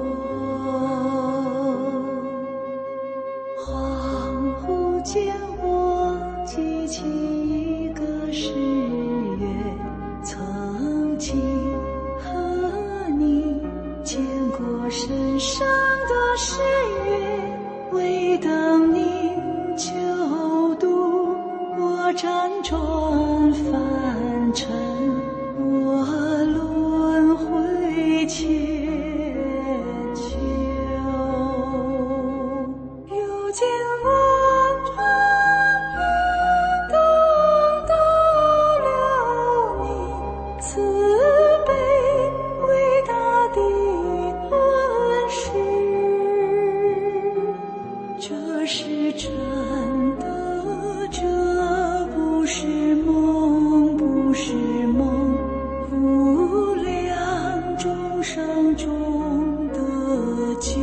恍惚间我记起一个誓约，曾经和你牵过深深的誓约，为等您救度我辗转凡尘，我轮回千秋。如今我终于等到了你慈悲伟大的恩师，这是真的，这不是梦，不是梦，无量众生中的救。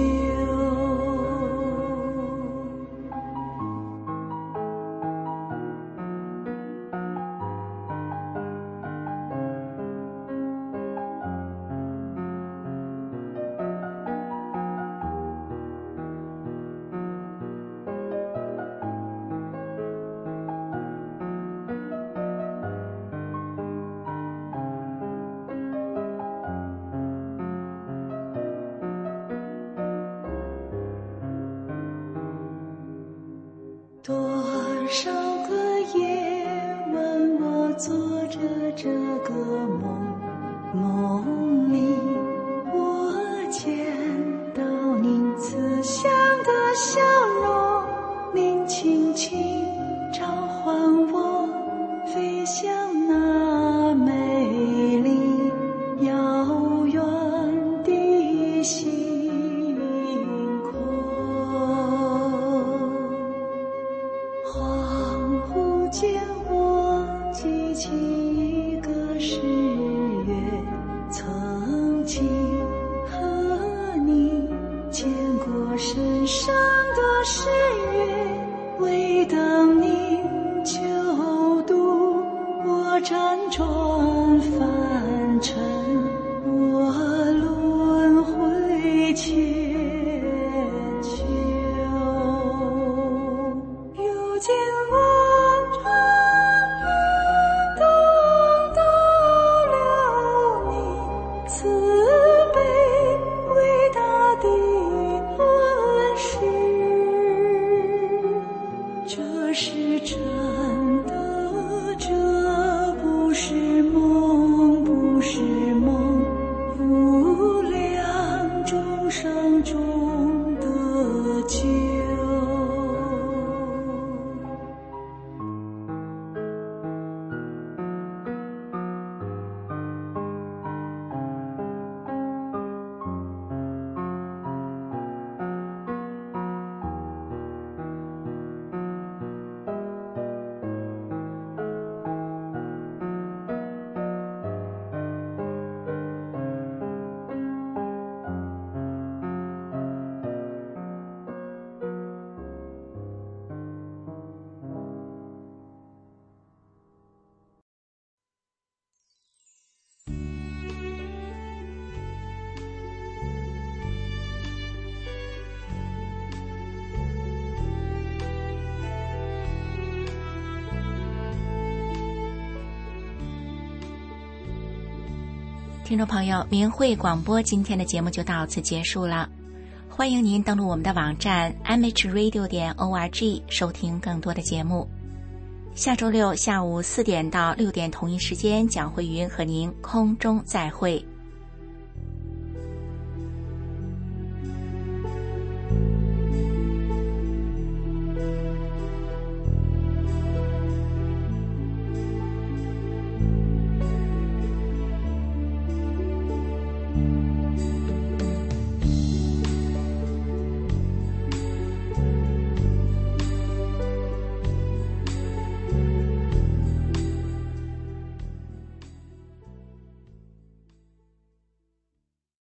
少个夜晚，我做着这个梦，梦里我见到您慈祥的笑容，您轻轻召唤我，飞向那美丽遥远的星空。恍惚间我记起一个誓约，曾经和你牵过深深的誓约，为等您救度我辗转凡尘，我轮回千秋。如今我终于等到了你慈悲伟大的恩师，这是真的，这不是梦，不是梦，无量众生中的救。 听众朋友，明慧广播今天的节目就到此结束了。欢迎您登录我们的网站 m h radio 点 org 收听更多的节目。下周六下午四点到六点同一时间，蒋慧云和您空中再会。